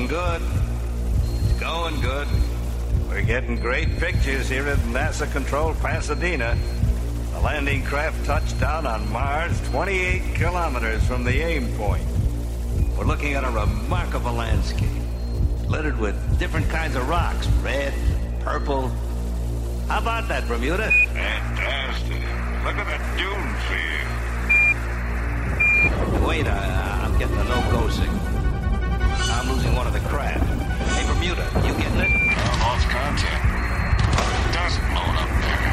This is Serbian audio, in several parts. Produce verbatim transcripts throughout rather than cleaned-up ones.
looking good. It's going good. We're getting great pictures here at NASA Control Pasadena. The landing craft touched down on Mars twenty-eight kilometers from the aim point. We're looking at a remarkable landscape, littered with different kinds of rocks, red, purple. How about that, Bermuda? Fantastic. Look at the dunes here. Wait, I, I'm getting a no-go signal. I'm losing one of the craft. Hey, Bermuda, you getting it? I lost contact. It doesn't blown up there.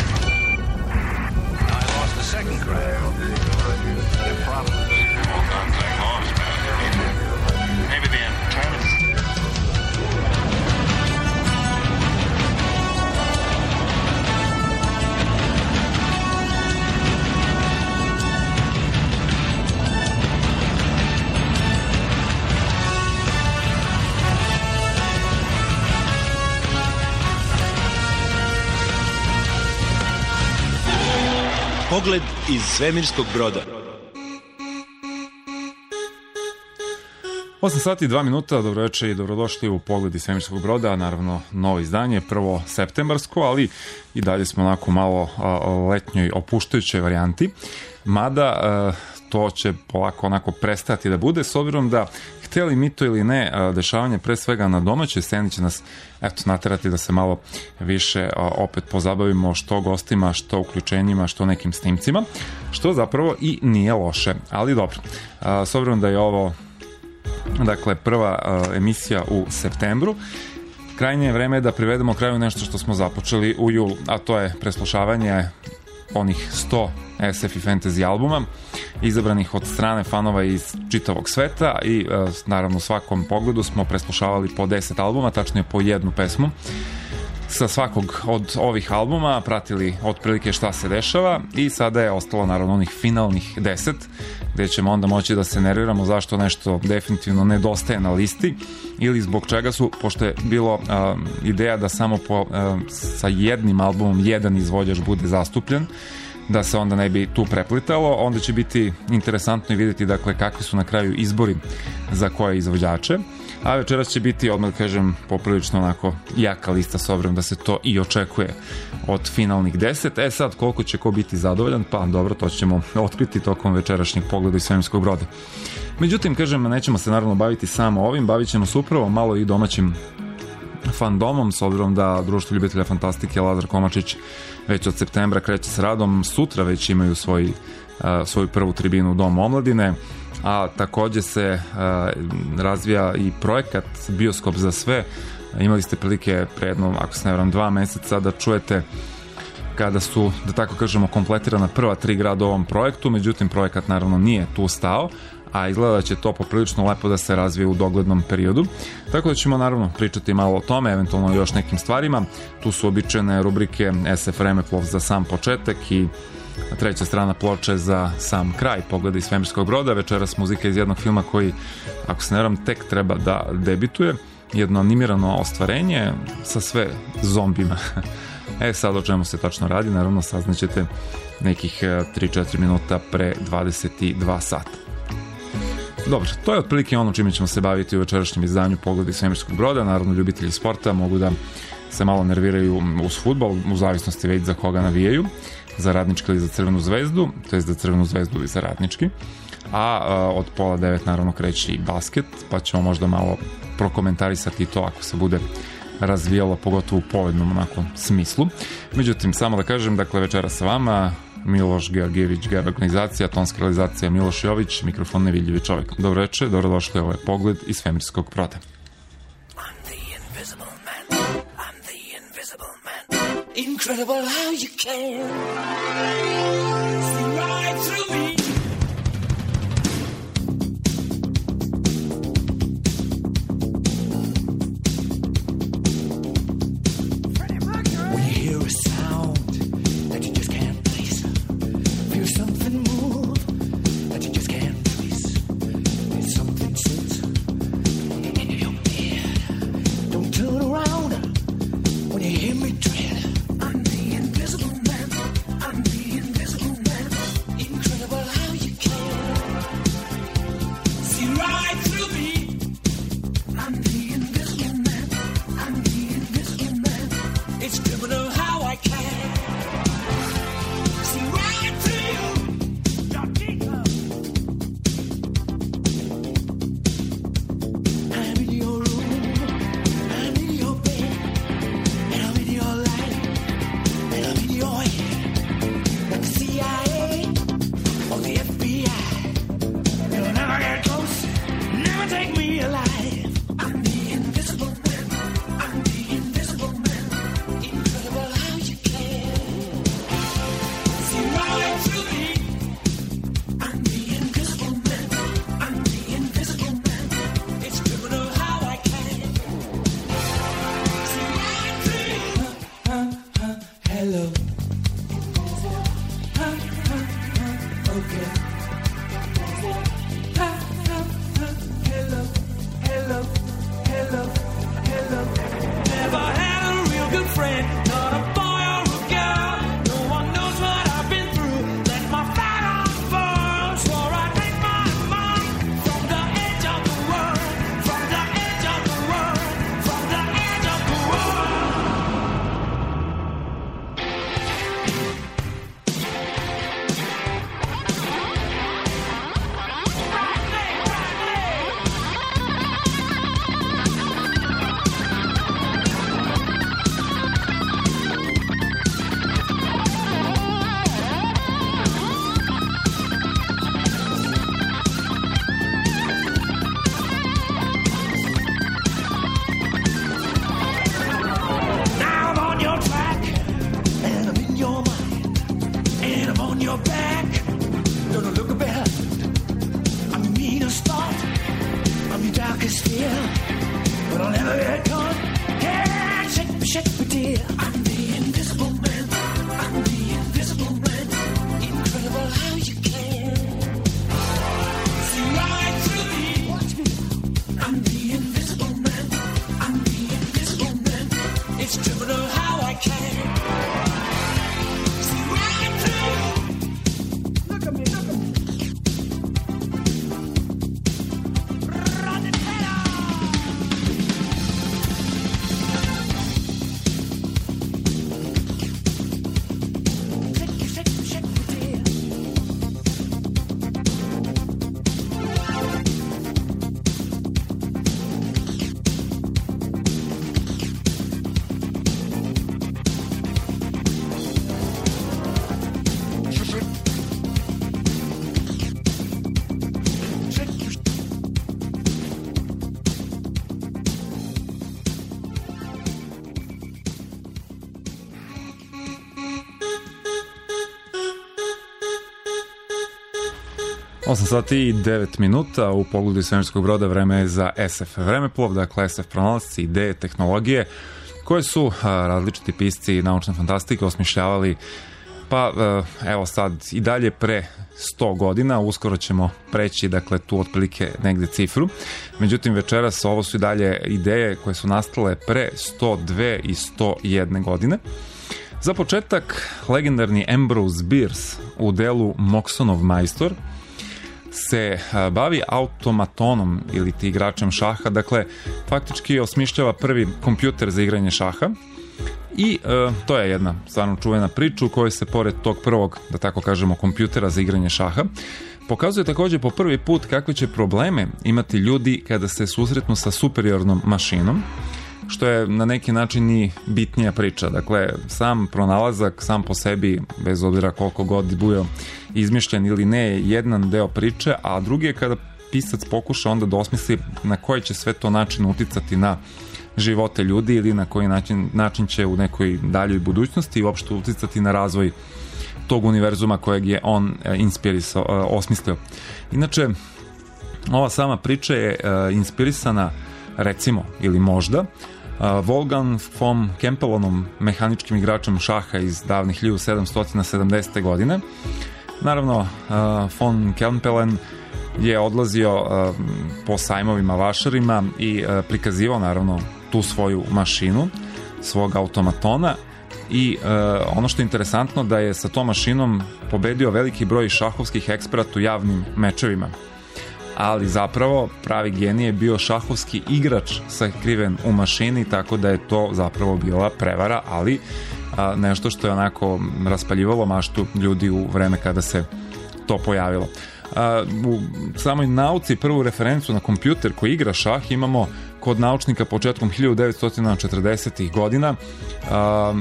I lost the second craft. Your problems. Well, contact lost, man. Maybe the antennas. Pogled iz svemirskog broda. osam sati i dva minuta, dobro večer i dobrodošli u Pogled iz svemirskog broda, naravno novo izdanje, prvo septembarsko, ali i dalje smo onako malo letnjoj opuštajućoj varijanti, mada to će polako onako prestati da bude, s obzirom da hteli mi to ili ne, dešavanje pre svega na domaćoj sceni će nas eto naterati da se malo više opet pozabavimo što gostima, što uključenjima, što nekim snimcima, što zapravo i nije loše, ali dobro. S obzirom da je ovo dakle prva emisija u septembru, krajnje je vreme da privedemo kraju nešto što smo započeli u julu, a to je preslušavanje onih sto es ef i fantasy albuma izabranih od strane fanova iz čitavog sveta i naravno u svakom pogledu smo preslušavali po deset albuma, tačnije po jednu pesmu sa svakog od ovih albuma, pratili otprilike šta se dešava i sada je ostalo naravno onih finalnih deset gde ćemo onda moći da se nerviramo zašto nešto definitivno nedostaje na listi ili zbog čega su, pošto je bilo uh, ideja da samo po, uh, sa jednim albumom jedan izvođač bude zastupljen, da se onda ne bi tu preplitalo, onda će biti interesantno i vidjeti dakle kakvi su na kraju izbori za koje izvođače, a večeras će biti, odmah kažem, poprilično onako jaka lista s obzirom da se to i očekuje od finalnih deset. E sad, koliko će ko biti zadovoljan, pa dobro, to ćemo otkriti tokom večerašnjeg Pogleda iz svemirskog broda. Međutim, kažem, nećemo se naravno baviti samo ovim, bavit ćemo se upravo malo i domaćim fandomom, s obzirom da Društvo ljubitelja fantastike Lazar Komačić već od septembra kreće s radom, sutra već imaju svoj, uh, svoju prvu tribinu u Domu omladine, a takođe se uh, razvija i projekat Bioskop za sve. Imali ste prilike pre jedno, ako se ne varam, dva meseca da čujete kada su, da tako kažemo, kompletirana prva tri grada u ovom projektu, međutim projekat naravno nije tu stao, a izgleda da će to poprilično lepo da se razvije u doglednom periodu. Tako da ćemo naravno pričati malo o tome, eventualno još nekim stvarima. Tu su običajne rubrike es ef Vremeplov za sam početak i treća strana ploče za sam kraj Pogleda iz svemirskog broda. Večeras muzika iz jednog filma koji, ako se ne varam, tek treba da debituje. Jedno animirano ostvarenje sa sve zombima. E sad o čemu se tačno radi, naravno saznaćete nekih tri do četiri minuta pre dvadeset dva sata. Dobro, to je otprilike ono čime ćemo se baviti u večerašnjem izdanju Pogleda iz svemirskog broda. Naravno, ljubitelji sporta mogu da se malo nerviraju uz fudbal, u zavisnosti već za koga navijaju, za Radnički ili za Crvenu zvezdu, to je za Crvenu zvezdu ili za Radnički. A, a od pola devet naravno kreće i basket, pa ćemo možda malo prokomentarisati to ako se bude razvijalo, pogotovo u povednom onako smislu. Međutim, samo da kažem, dakle, večera sa vama Miloš Georgijević, G R organizacija, tonska realizacija Miloš Jović, mikrofon nevidljivi čovjek. Dobro večer, dobrodošli, ovo je Pogled iz svemirskog broda. I'm the invisible man, I'm the invisible man. Incredible how you can see right through me. When you hear a sound that you just can't place, feel something move that you just can't trace, feel something sit in your head. Don't turn around when you hear me tread. I'm the invisible man, I'm the invisible man. Incredible how you can see right through me. I'm the invisible man. shepherd, I'm the invisible man. I'm the invisible man. Incredible how you can see right through me. Watch me. I'm the invisible man. I'm the invisible man. It's criminal how I can see right through. Look at me, look at me. Run it better. osam sati i devet minuta u pogledu svemirskog broda. Vreme je za S F vremeplov, dakle S F pronalasci, ideje, tehnologije koje su a, različiti pisci naučne fantastike osmišljavali, pa a, evo sad i dalje pre sto godina. Uskoro ćemo preći, dakle, tu otprilike negde cifru. Međutim, večeras ovo su i dalje ideje koje su nastale pre sto dve i sto jedne godine. Za početak, legendarni Ambrose Bierce u delu Moxonov majstor se bavi automatonom ili ti igračem šaha, dakle faktički osmišljava prvi kompjuter za igranje šaha i e, to je jedna stvarno čuvena priča u kojoj se pored tog prvog, da tako kažemo, kompjutera za igranje šaha pokazuje također po prvi put kakve će probleme imati ljudi kada se susretnu sa superiornom mašinom, što je na neki način i bitnija priča. Dakle, sam pronalazak, sam po sebi, bez obzira koliko god bio izmišljen ili ne, je jedan deo priče, a drugi je kada pisac pokuša onda da osmisli na koji će sve to način uticati na živote ljudi ili na koji način, način će u nekoj daljoj budućnosti i uopšte uticati na razvoj tog univerzuma kojeg je on inspirisao, osmislio. Inače, ova sama priča je inspirisana, recimo, ili možda, Wolfgang von Kempelonom, mehaničkim igračem šaha iz davnih hiljadu sedamsto sedamdesete godine. Naravno, von Kempelen je odlazio po sajmovima, vašarima i prikazivao naravno tu svoju mašinu, svog automatona i ono što je interesantno da je sa tom mašinom pobedio veliki broj šahovskih eksperata u javnim mečevima. Ali zapravo pravi genij je bio šahovski igrač sakriven u mašini, tako da je to zapravo bila prevara, ali a, nešto što je onako raspaljivalo maštu ljudi u vreme kada se to pojavilo. A, u samoj nauci prvu referencu na kompjuter koji igra šah imamo kod naučnika početkom hiljadu devetsto četrdesetih godina. A,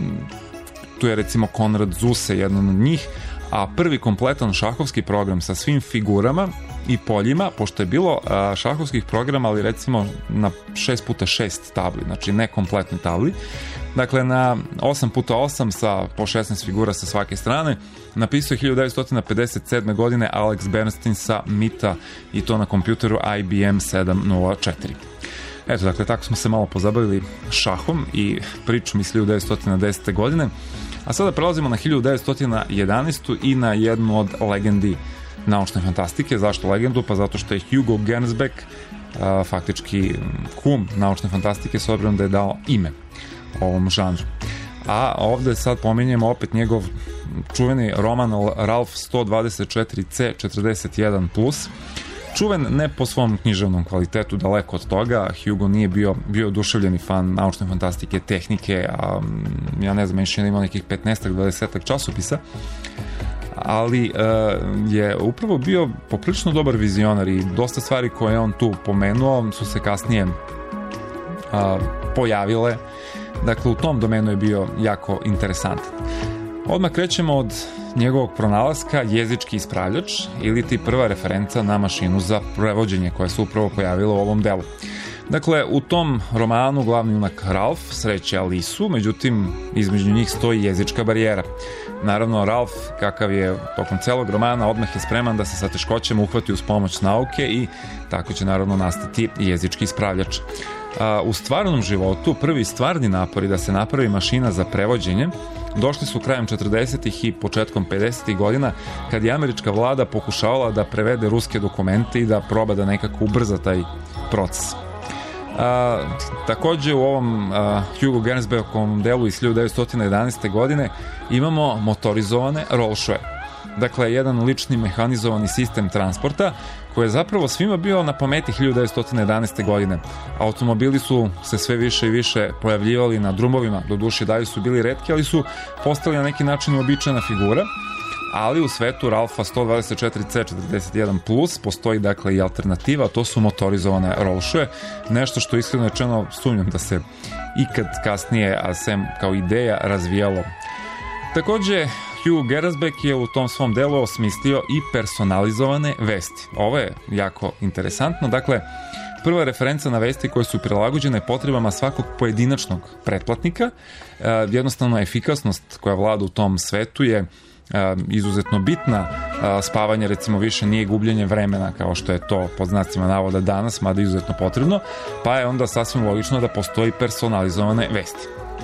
tu je recimo Konrad Zuse, jedan od njih, a prvi kompletan šahovski program sa svim figurama i poljima, pošto je bilo a, šahovskih programa, ali recimo na šest puta šest tabli, znači ne kompletne tabli, dakle na osam puta osam sa po šesnaest figura sa svake strane, napisao je hiljadu devetsto pedeset sedme godine Alex Bernstein sa Mita i to na kompjuteru I B M sedam nula četiri. Eto, dakle, tako smo se malo pozabavili šahom i pričom iz hiljadu devetsto desete godine. A sada prelazimo na hiljadu devetsto jedanaestu i na jednu od legendi naučne fantastike. Zašto legendu? Pa zato što je Hugo Gernsback a, faktički kum naučne fantastike s obzirom da je dao ime ovom žanru. A ovde sad pominjemo opet njegov čuveni roman Ralph sto dvadeset četiri C četrdeset jedan plus. Čuven ne po svom književnom kvalitetu, daleko od toga. Hugo nije bio, bio oduševljeni fan naučne fantastike, tehnike, a ja ne znam, menšina imao nekih petnaest dvadeset časopisa, ali e, je upravo bio poprilično dobar vizionar i dosta stvari koje je on tu pomenuo su se kasnije a, pojavile. Dakle, u tom domenu je bio jako interesantan. Odmah krećemo od njegovog pronalaska, jezički ispravljač, ili ti prva referenca na mašinu za prevođenje koja se upravo pojavila u ovom delu. Dakle, u tom romanu glavni junak Ralph sreće Alisu, međutim, između njih stoji jezička barijera. Naravno, Ralph, kakav je tokom celog romana, odmah je spreman da se sa teškoćama uhvati uz pomoć nauke i tako će naravno nastati jezički ispravljač. A, u stvarnom životu prvi stvarni napori da se napravi mašina za prevođenje došli su krajem četrdesetih i početkom pedesetih godina, kad je američka vlada pokušavala da prevede ruske dokumente i da proba da nekako ubrza taj proces. A, takođe u ovom a, Hugo Gernsbackovom delu iz hiljadu devetsto jedanaeste. godine imamo motorizovane rolšoje. Dakle, jedan lični mehanizovani sistem transporta koji je zapravo svima bio na pameti hiljadu devetsto jedanaeste. godine. Automobili su se sve više i više pojavljivali na drumovima, doduše dalje su bili retki, ali su postali na neki način uobičajena figura, ali u svetu Ralfa sto dvadeset četiri C četrdeset jedan plus postoji dakle i alternativa, to su motorizovane rolšoje, nešto što iskreno rečeno sumnjam da se ikad kasnije, a sem kao ideja, razvijalo. Takođe, Hugo Gernsback je u tom svom delu osmislio i personalizovane vesti. Ovo je jako interesantno. Dakle, prva referenca na vesti koje su prilagođene potrebama svakog pojedinačnog pretplatnika. E, jednostavno, efikasnost koja vlada u tom svetu je e, izuzetno bitna. E, spavanje, recimo, više nije gubljenje vremena kao što je to pod znacima navoda danas, mada izuzetno potrebno, pa je onda sasvim logično da postoji personalizovane vesti.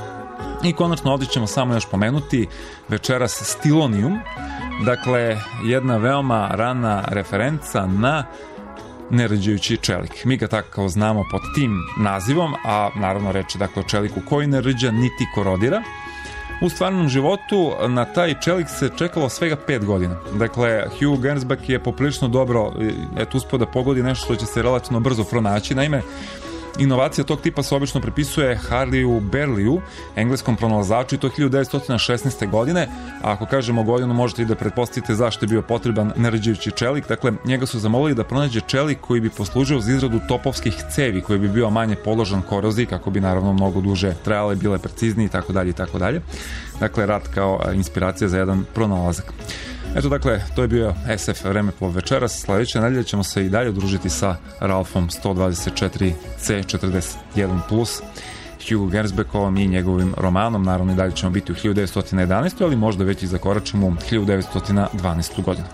I konačno ovdje ćemo samo još pomenuti večeras Stilonium, dakle jedna veoma rana referenca na nerđajući čelik. Mi ga tako znamo pod tim nazivom, a naravno reč je dakle o čeliku koji ne rđa niti korodira. U stvarnom životu na taj čelik se čekalo svega pet godina. Dakle, Hugo Gernsback je poprilično dobro eto, uspio da pogodi nešto što će se relativno brzo pronaći. Naime, inovacija tog tipa se obično pripisuje Harleyu Berleyu, engleskom pronalazaču, i to hiljadu devetsto šesnaeste. godine, a ako kažemo godinu možete i da pretpostavite zašto je bio potreban nerđajući čelik. Dakle, njega su zamolili da pronađe čelik koji bi poslužio za izradu topovskih cevi, koji bi bio manje podložan koroziji, kako bi naravno mnogo duže trajale, bile preciznije i tako dalje i tako dalje. Dakle, rad kao inspiracija za jedan pronalazak. Eto, dakle, to je bio S F Vremeplov večeras. Sledeće nedelje ćemo se i dalje družiti sa Ralfom sto dvadeset četiri C četrdeset jedan plus, Hugo Gernsbackovom i njegovim romanom. Naravno, i dalje ćemo biti u hiljadu devetsto jedanaeste. ali možda već i zakoračimo u hiljadu devetsto dvanaestu. godinu.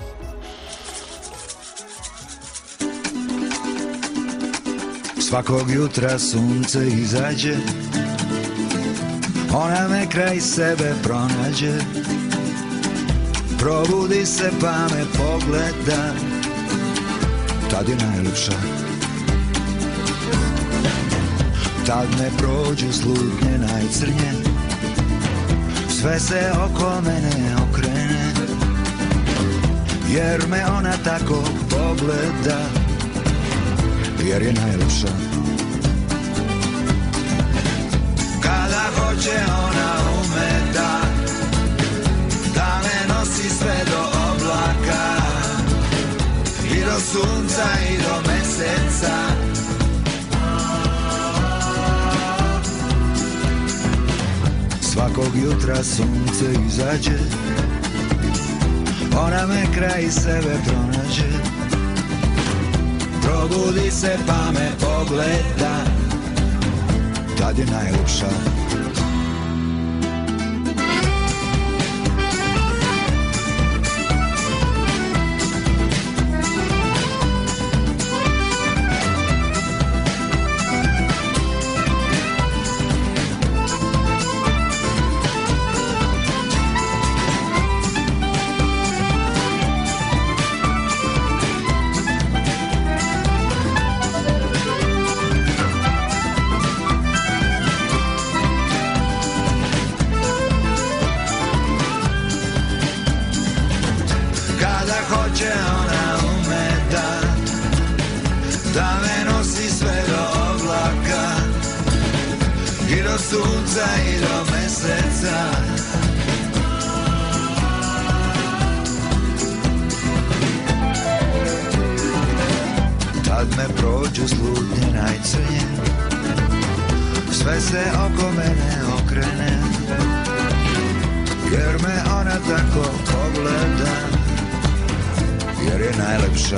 Svakog jutra sunce izađe, ona me kraj sebe pronađe. Probudi se pa me pogleda, tad je najljepša. Tad me prođu slutnje najcrnje, sve se oko mene okrene, jer me ona tako pogleda, jer je najljepša. Kada hoće ona ume da da me nosi sve do oblaka i do sunca i do meseca. Svakog jutra sunce izađe, ona me kraj sebe pronađe. Probudi se pa me pogleda, tad je najljepša. Sunca i do meseca. Tad me prođu slutnje najcrnje, sve se oko mene okrene, jer me ona tako pogleda, jer je najlepša.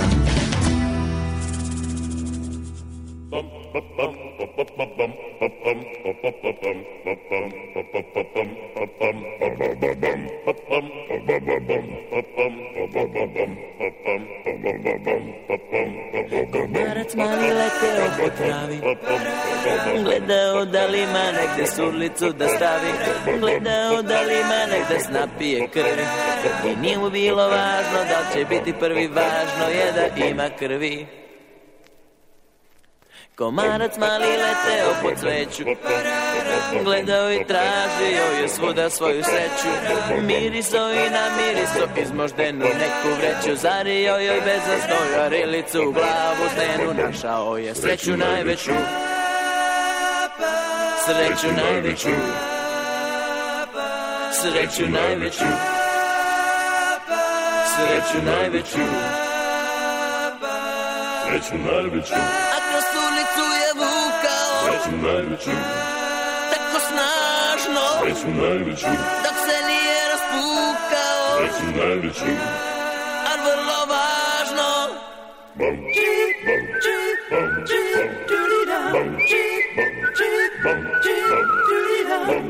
Komarac mali leteo po travi, gledao da li ima negde surlicu da stavi, gledao da li ima negde snapije krvi. I nije mu bilo važno da li će biti prvi, važno je da ima krvi. Komarac mali leteo po cveću, gledao i tražio je svuda svoju sreću. Miriso i namiriso izmoždenu neku vreću, zario joj bezasno žarilicu u glavu stenu. Našao je sreću najveću, sreću najveću, sreću najveću, sreću najveću, sreću najveću. A kroz ulicu je vukao Sreću najveću, tako snažno, sreću najveću, dok se nije raspukao. sreću najveću. A vrlo važno, Bam, bam, bam, bam, bam, bam, bam,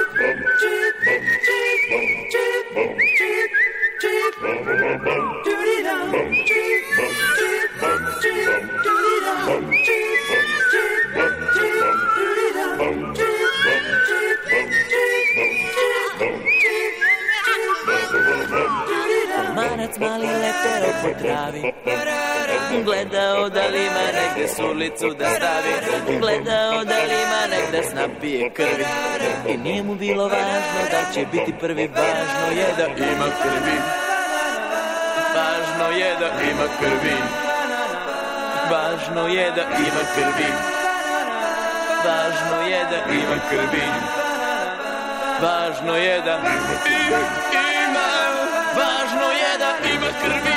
Komarac mali leteo po travi, gledao da li ima negde surlicu da stavi, gledao da li ima negde snapije krvi. I nije mu bilo važno da će biti prvi, važno je da ima krvi. Važno je da ima krvi. Važno je da ima krvi. Važno je da ima krvi. Važno je da ima. Važno je da ima krvi.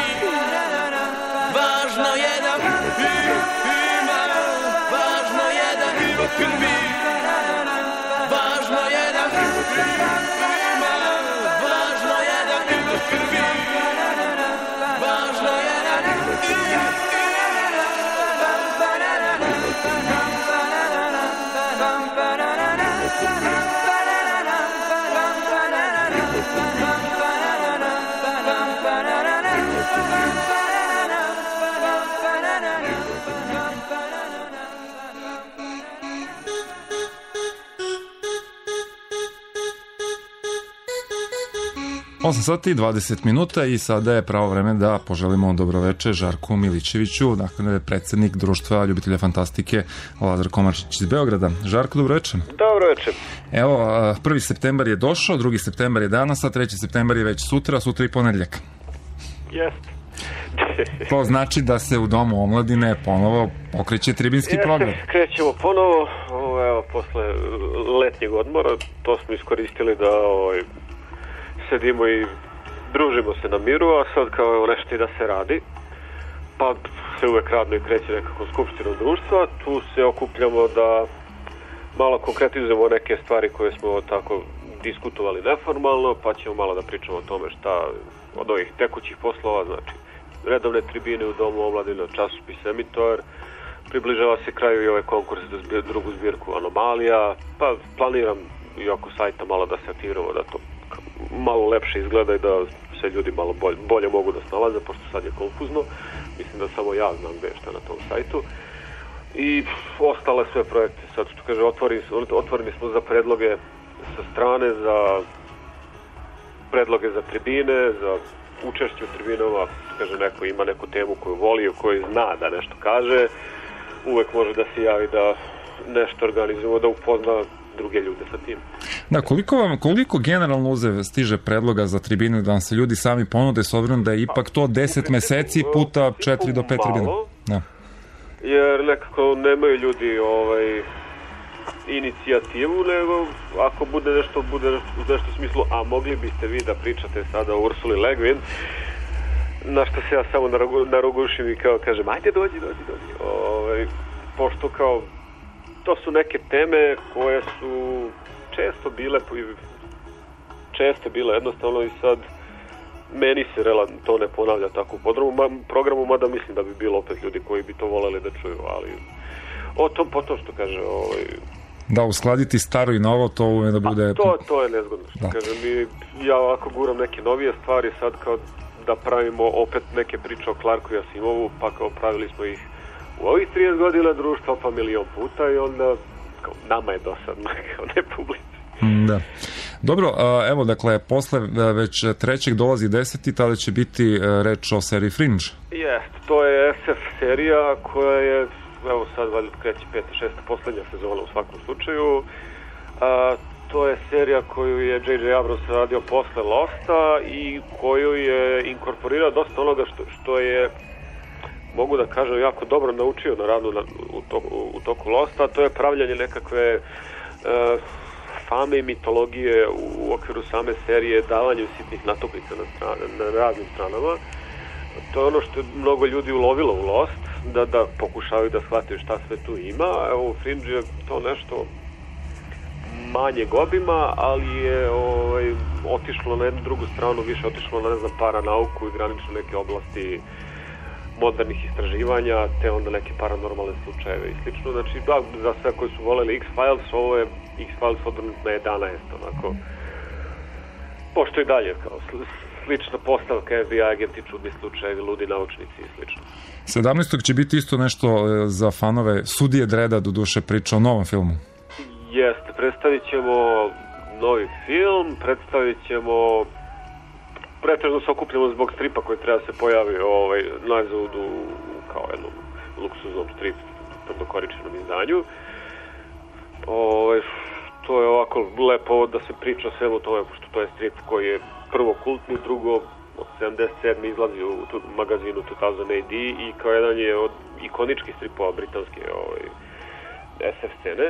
Važno je da ima. Važno je da ima krvi. Važno je da ima. Važno je da ima krvi. Važno je da ima. osam sati i dvadeset minuta i sada je pravo vreme da poželimo dobroveče Žarku Milićeviću, dakle predsjednik Društva ljubitelja fantastike Lazar Komarčić iz Beograda. Žarko, dobroveče. Dobroveče. Evo, prvi septembar je došao, drugi septembar je danas, a treći septembar je već sutra, sutra i ponedjeljak. Jeste. To znači da se u Domu omladine ponovo pokreće tribinski Jeste, program. krećemo ponovo, ovo, evo, posle letnjeg odmora, to smo iskoristili da ovaj, sedimo i družimo se na miru, a sad kao evo nešto i da se radi, pa se uvek radno i kreće nekako skupštinom društva, tu se okupljamo da malo konkretizujemo neke stvari koje smo tako diskutovali neformalno, pa ćemo malo da pričamo o tome šta od ovih tekućih poslova, znači redovne tribine u Domu omladine, časopis Emitor, približava se kraju i ovaj konkurs za zbir, drugu zbirku Anomalija, pa planiram i oko sajta malo da se aktiviramo, da to malo lepše izgleda i da se ljudi malo bolje, bolje mogu da snalaze, pošto sad je konfuzno. Mislim da samo ja znam gde je šta na tom sajtu. I ostale sve projekte, sad što kaže, otvoreni, otvoreni smo za predloge sa strane, za predloge za tribine, za učešće u tribinama, što kaže, neko ima neku temu koju voli, o kojoj zna da nešto kaže, uvek može da se javi da nešto organizujemo, da upozna druge ljude sa tim. Da, koliko vam, koliko generalno uze stiže predloga za tribinu da vam se ljudi sami ponude, s obzirom da je ipak to deset meseci puta četiri do pet tribina? Da. Jer nekako nemaju ljudi ovaj, inicijativu, nego ako bude nešto, bude nešto u smislu, a mogli biste vi da pričate sada o Ursuli Le Guin, na što se ja samo narogušim i kao kažem, ajde dođi, dođi, dođi. Ovaj, pošto kao to su neke teme koje su često bile često bile jednostavno i sad meni se relativno to ne ponavlja tako u programu, mada mislim da bi bilo opet ljudi koji bi to voleli da čuju, ali o tom potom što kaže ovaj... Da, uskladiti staro i novo, to ume da bude... A to, to je nezgodno što da. Kažem, i ja ovako guram neke novije stvari sad kao da pravimo opet neke priče o Clarku i Asimovu, pa kao pravili smo ih u ovih trideset godina društva pa milion puta i onda kao, nama je dosadno, kao ne publici. Da. Dobro, evo, dakle, posle već trećeg dolazi deseti, tada će biti reč o seriji Fringe. Jest, to je es ef serija koja je, evo sad valjda kreće peta, šesta, poslednja sezona u svakom slučaju. A, to je serija koju je džej džej Abrams radio posle Losta i koju je inkorporirao dosta onoga što, što je, mogu da kažem, jako dobro naučio na radu na, u, toku, u toku Losta, to je pravljanje nekakve uh, fame i mitologije u okviru same serije, davanjem sitnih natopnica na, strane, na raznim stranama. To je ono što je mnogo ljudi ulovilo u Lost, da, da pokušavaju da shvataju šta sve tu ima. Evo u Fringe je to nešto manjeg obima, ali je ovaj, otišlo na jednu drugu stranu, više otišlo na, ne znam, paranauku i granično neke oblasti modernih istraživanja, te onda neke paranormalne slučajeve i slično. Znači, da, za sve koji su voleli X-Files, ovo je X-Files odvrnut na jedanaest, onako. Pošto i dalje, kao slična postavka, F B I agenti, čudni slučajevi, ludi naučnici i slično. sedamnaestog će biti isto nešto za fanove Sudije Dreda, do duše priča o novom filmu. Jeste, predstavit ćemo novi film, predstavit ćemo, pretežno se okupljamo zbog stripa koji treba se pojavi ovaj, nazad u kao jednom luksuznom strip dokoričenom izdanju. Ovaj, to je ovako lepo da se priča o svemu tome, pošto to je strip koji je prvo kultni, drugo od sedamdeset sedme izlazi u tu, magazinu two thousand A D i kao jedan je od ikoničkih stripova britanske ovaj, es ef scene.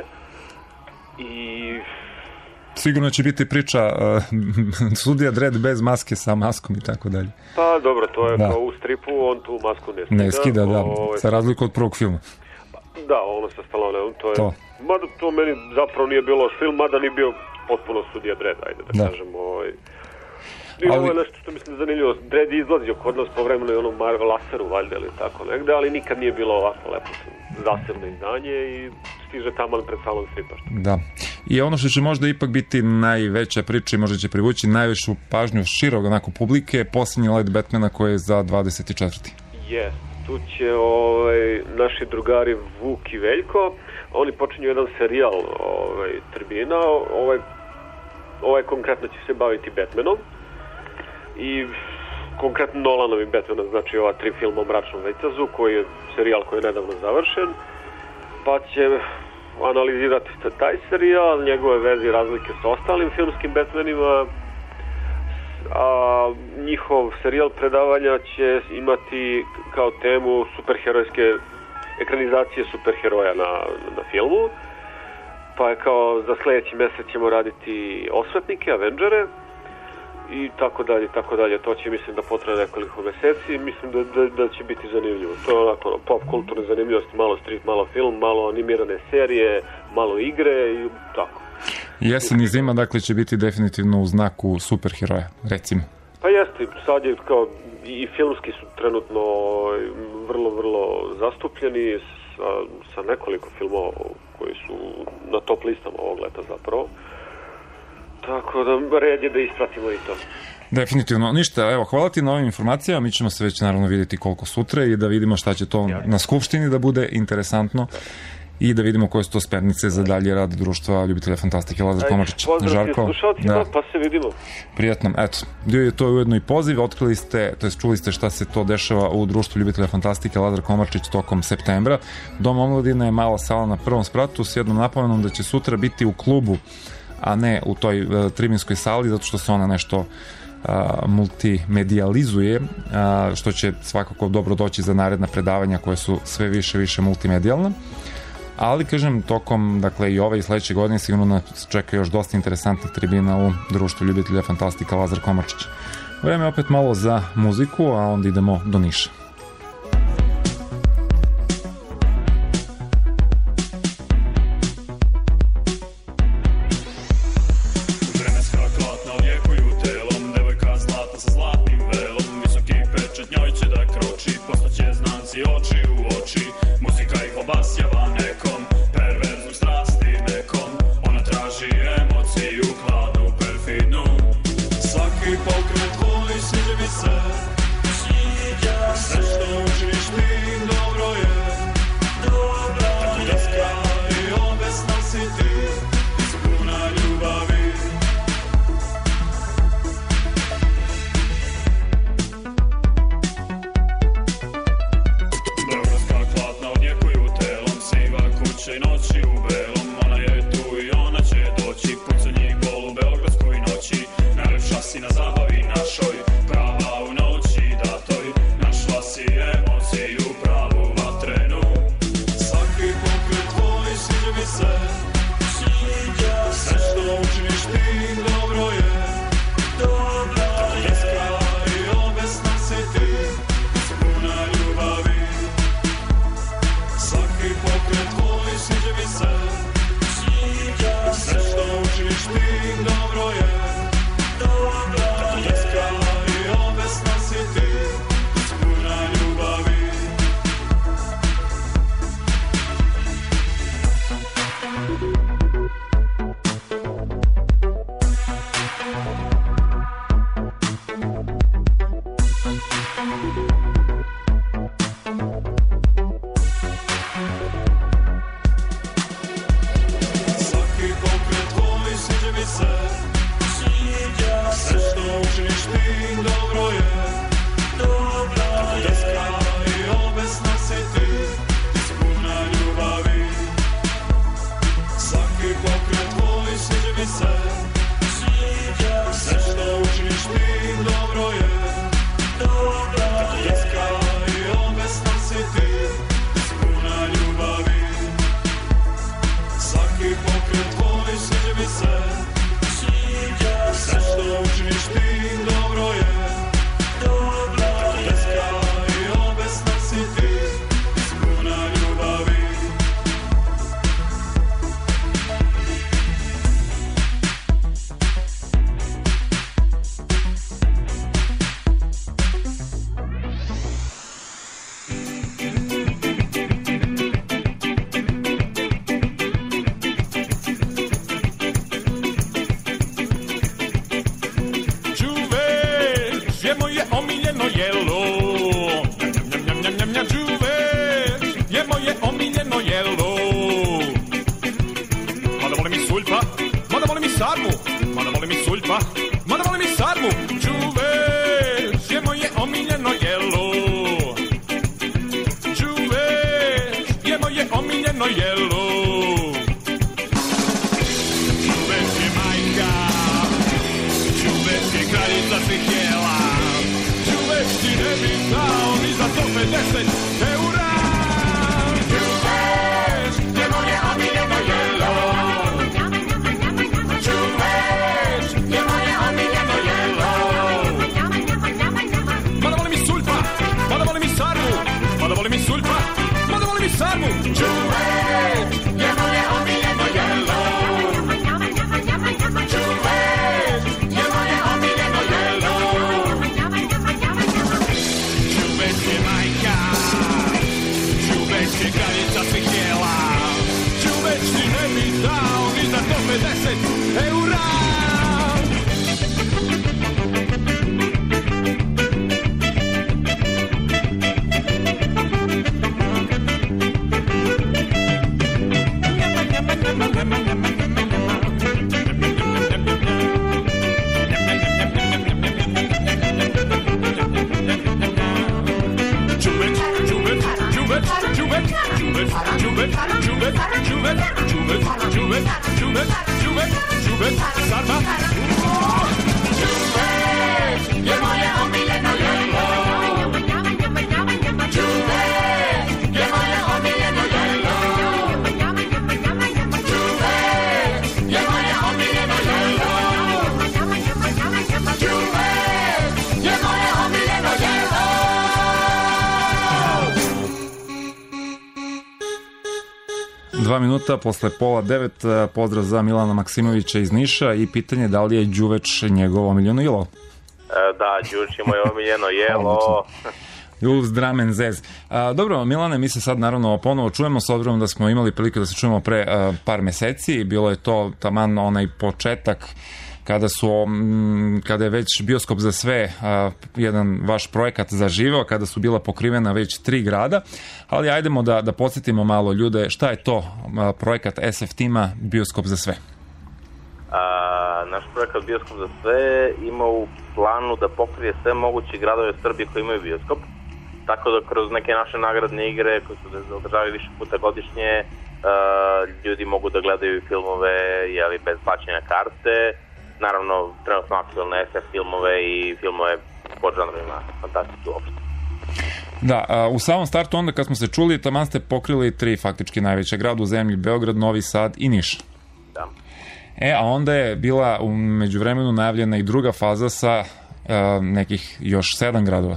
I sigurno će biti priča uh, Sudija Dredd bez maske sa maskom i tako dalje. Pa dobro, to je da. Kao u stripu, on tu masku ne skida. Ne skida, da, ovaj, za razliku od prvog filma. Da, ono sa Stalloneom, to je... To. Mada to meni zapravo nije bilo film, mada nije bio potpuno Sudija Dredd, ajde da, da. kažemo. Ovaj. I ali... ovo je nešto što mislim zanimljivo. Dredd je izlazio kod nas povremeno i onom laseru, valjda ili tako negde, ali nikad nije bilo ovako lepo zasebno izdanje i stiže tamo pred salon stripa. Da. I ono što će možda ipak biti najveća priča i možda će privući najveću pažnju širog onako publike, posljednji let Batmana koji je za dvadeset četvrti Yes, tu će ovaj, naši drugari Vuk i Veljko, oni počinju jedan serijal ovaj, Tribina, ovaj, ovaj konkretno će se baviti Batmanom i konkretno Nolanovim Batmanom, znači ova tri filma o Mračnom vejcazu, koji je serijal koji je nedavno završen, pa će analizirati taj serijal, njegove veze i razlike sa ostalim filmskim Batmanima, a njihov serijal predavanja će imati kao temu superherojske ekranizacije superheroja na, na filmu, pa je kao za sledeći mesec ćemo raditi Osvetnike, Avengere i tako dalje, tako dalje. To će, mislim, da potraje nekoliko meseci i mislim da, da, da će biti zanimljivo. To je onako pop kulturne zanimljivosti, malo street, malo film, malo animirane serije, malo igre i tako. Jesen i zima, dakle, će biti definitivno u znaku superheroja, recimo. Pa jeste, sad je kao i filmski su trenutno vrlo, vrlo zastupljeni sa, sa nekoliko filmova koji su na top listama ovog leta zapravo. Tako da red je da ispratimo i to. Definitivno. Ništa, evo, hvala ti na ovim informacijama, mi ćemo se već naravno vidjeti koliko sutra i da vidimo šta će to na Skupštini da bude interesantno i da vidimo koje su to smernice za dalje rad društva ljubitelja fantastike. Lazar Komarčić, pozdrav ti slušalcima, da. Pa se vidimo. Prijatno, eto, bio je to ujedno i poziv, otkrili ste, to jest čuli ste šta se to dešava u društvu ljubitelja fantastike Lazar Komarčić tokom septembra. Dom omladine je mala sala na prvom spratu s jednom napomenom da će sutra biti u klubu, a ne u toj uh, tribinskoj sali, zato što se ona nešto uh, multimedijalizuje, uh, što će svakako dobro doći za naredna predavanja koje su sve više više multimedijalna. Ali, kažem, tokom, dakle, i ove i sledeće godine sigurno nas čeka još dosta interesantnih tribina u društvu ljubitelja fantastika Lazar Komarčić. Vreme opet malo za muziku, a onda idemo do Niša. Sve što učiniš ti dobro je. si na zabavi našoj, prava u noći datoj, našla si emociju pravu vatrenu. Svaki pokret tvoj sviđa mi se, sve što učiniš ti dobro je, iskra i obesna si ti, puna ljubavi. Svaki pokret tvoj sviđa mi se, sve što učiniš ti dobro je, iskra i obesna si ti, puna ljubavi. Svaki pokret tvoj sviđa mi se, sve što učiniš ti dobro je, iskra i obesna si ti, puna ljubavi. Svaki pokret tvoj sviđa mi se, sve što učiniš ti dobro je, iskra i obesna si ti, puna ljubavi. Svaki pokret tvoj sviđa mi se, sve što učiniš ti dobro je, iskra i obesna si ti, puna ljubavi. Đuveč je moje omiljeno jelo. Njam, njam, njam, njam, njam, đuveč je moje omiljeno jelo. Mada volim i suljpa, mada volim i sarmu, mada volim i suljpa, mada volim i sarmu. Đuveč je moje omiljeno jelo. Đuveč je moje omiljeno jelo. Đuveč je majka, Đuveč je kraljica svih jela. Đuveč ti ne bi dao ni za sto pedeset eura. Đuveč je moje omiljeno jelo. Đuveč je moje omiljeno jelo. Mada volim i suljpa, mada volim i sarmu, mada volim i suljpa, mada volim i sarmu. Đuveč je moje omiljeno jelo. Đuveč je moje omiljeno jelo. Đuveč je majka, Đuveč je kraljica svih jela. Đuveč ti ne bi dao ni za sto pedeset eura. Đuveč, đuveč, đuveč, đuveč, đuveč, đuveč, đuveč, đuveč, đuveč, đuveč, đuveč, đuveč, đuveč, sarma. Đuveč je moje omiljeno jelo. Đuveč je moje omiljeno jelo. Đuveč je moje omiljeno jelo. Đuveč je moje omiljeno jelo. Dva minuta posle pola devet, pozdrav za Milana Maksimovića iz Niša i pitanje da li je đuveč njegovo omiljeno jelo. Da, đuveč je moje omiljeno jelo. Uz Dramen Zez. A, dobro, Milane, mi se sad naravno ponovo čujemo, s obzirom da smo imali priliku da se čujemo pre a, par meseci. Bilo je to taman onaj početak kada su m, kada je već Bioskop za sve a, jedan vaš projekat zaživeo, kada su bila pokrivena već tri grada, ali ajdemo da, da podsjetimo malo ljude šta je to a, projekat S F tima Bioskop za sve. A, naš projekat Bioskop za sve ima u planu da pokrije sve moguće gradove Srbije koji imaju bioskop, tako da kroz neke naše nagradne igre koje se održavaju više puta godišnje, uh, ljudi mogu da gledaju filmove jeli, bez plaćanja karte naravno trenutno aktualne es ef filmove i filmove po žanrovima fantastike uopšte. Da, a, u samom startu onda kad smo se čuli, taman ste pokrili tri faktički najveće grada u zemlji, Beograd, Novi Sad i Niš. Da. E, a onda je bila u međuvremenu najavljena i druga faza sa a, nekih još sedam gradova. E,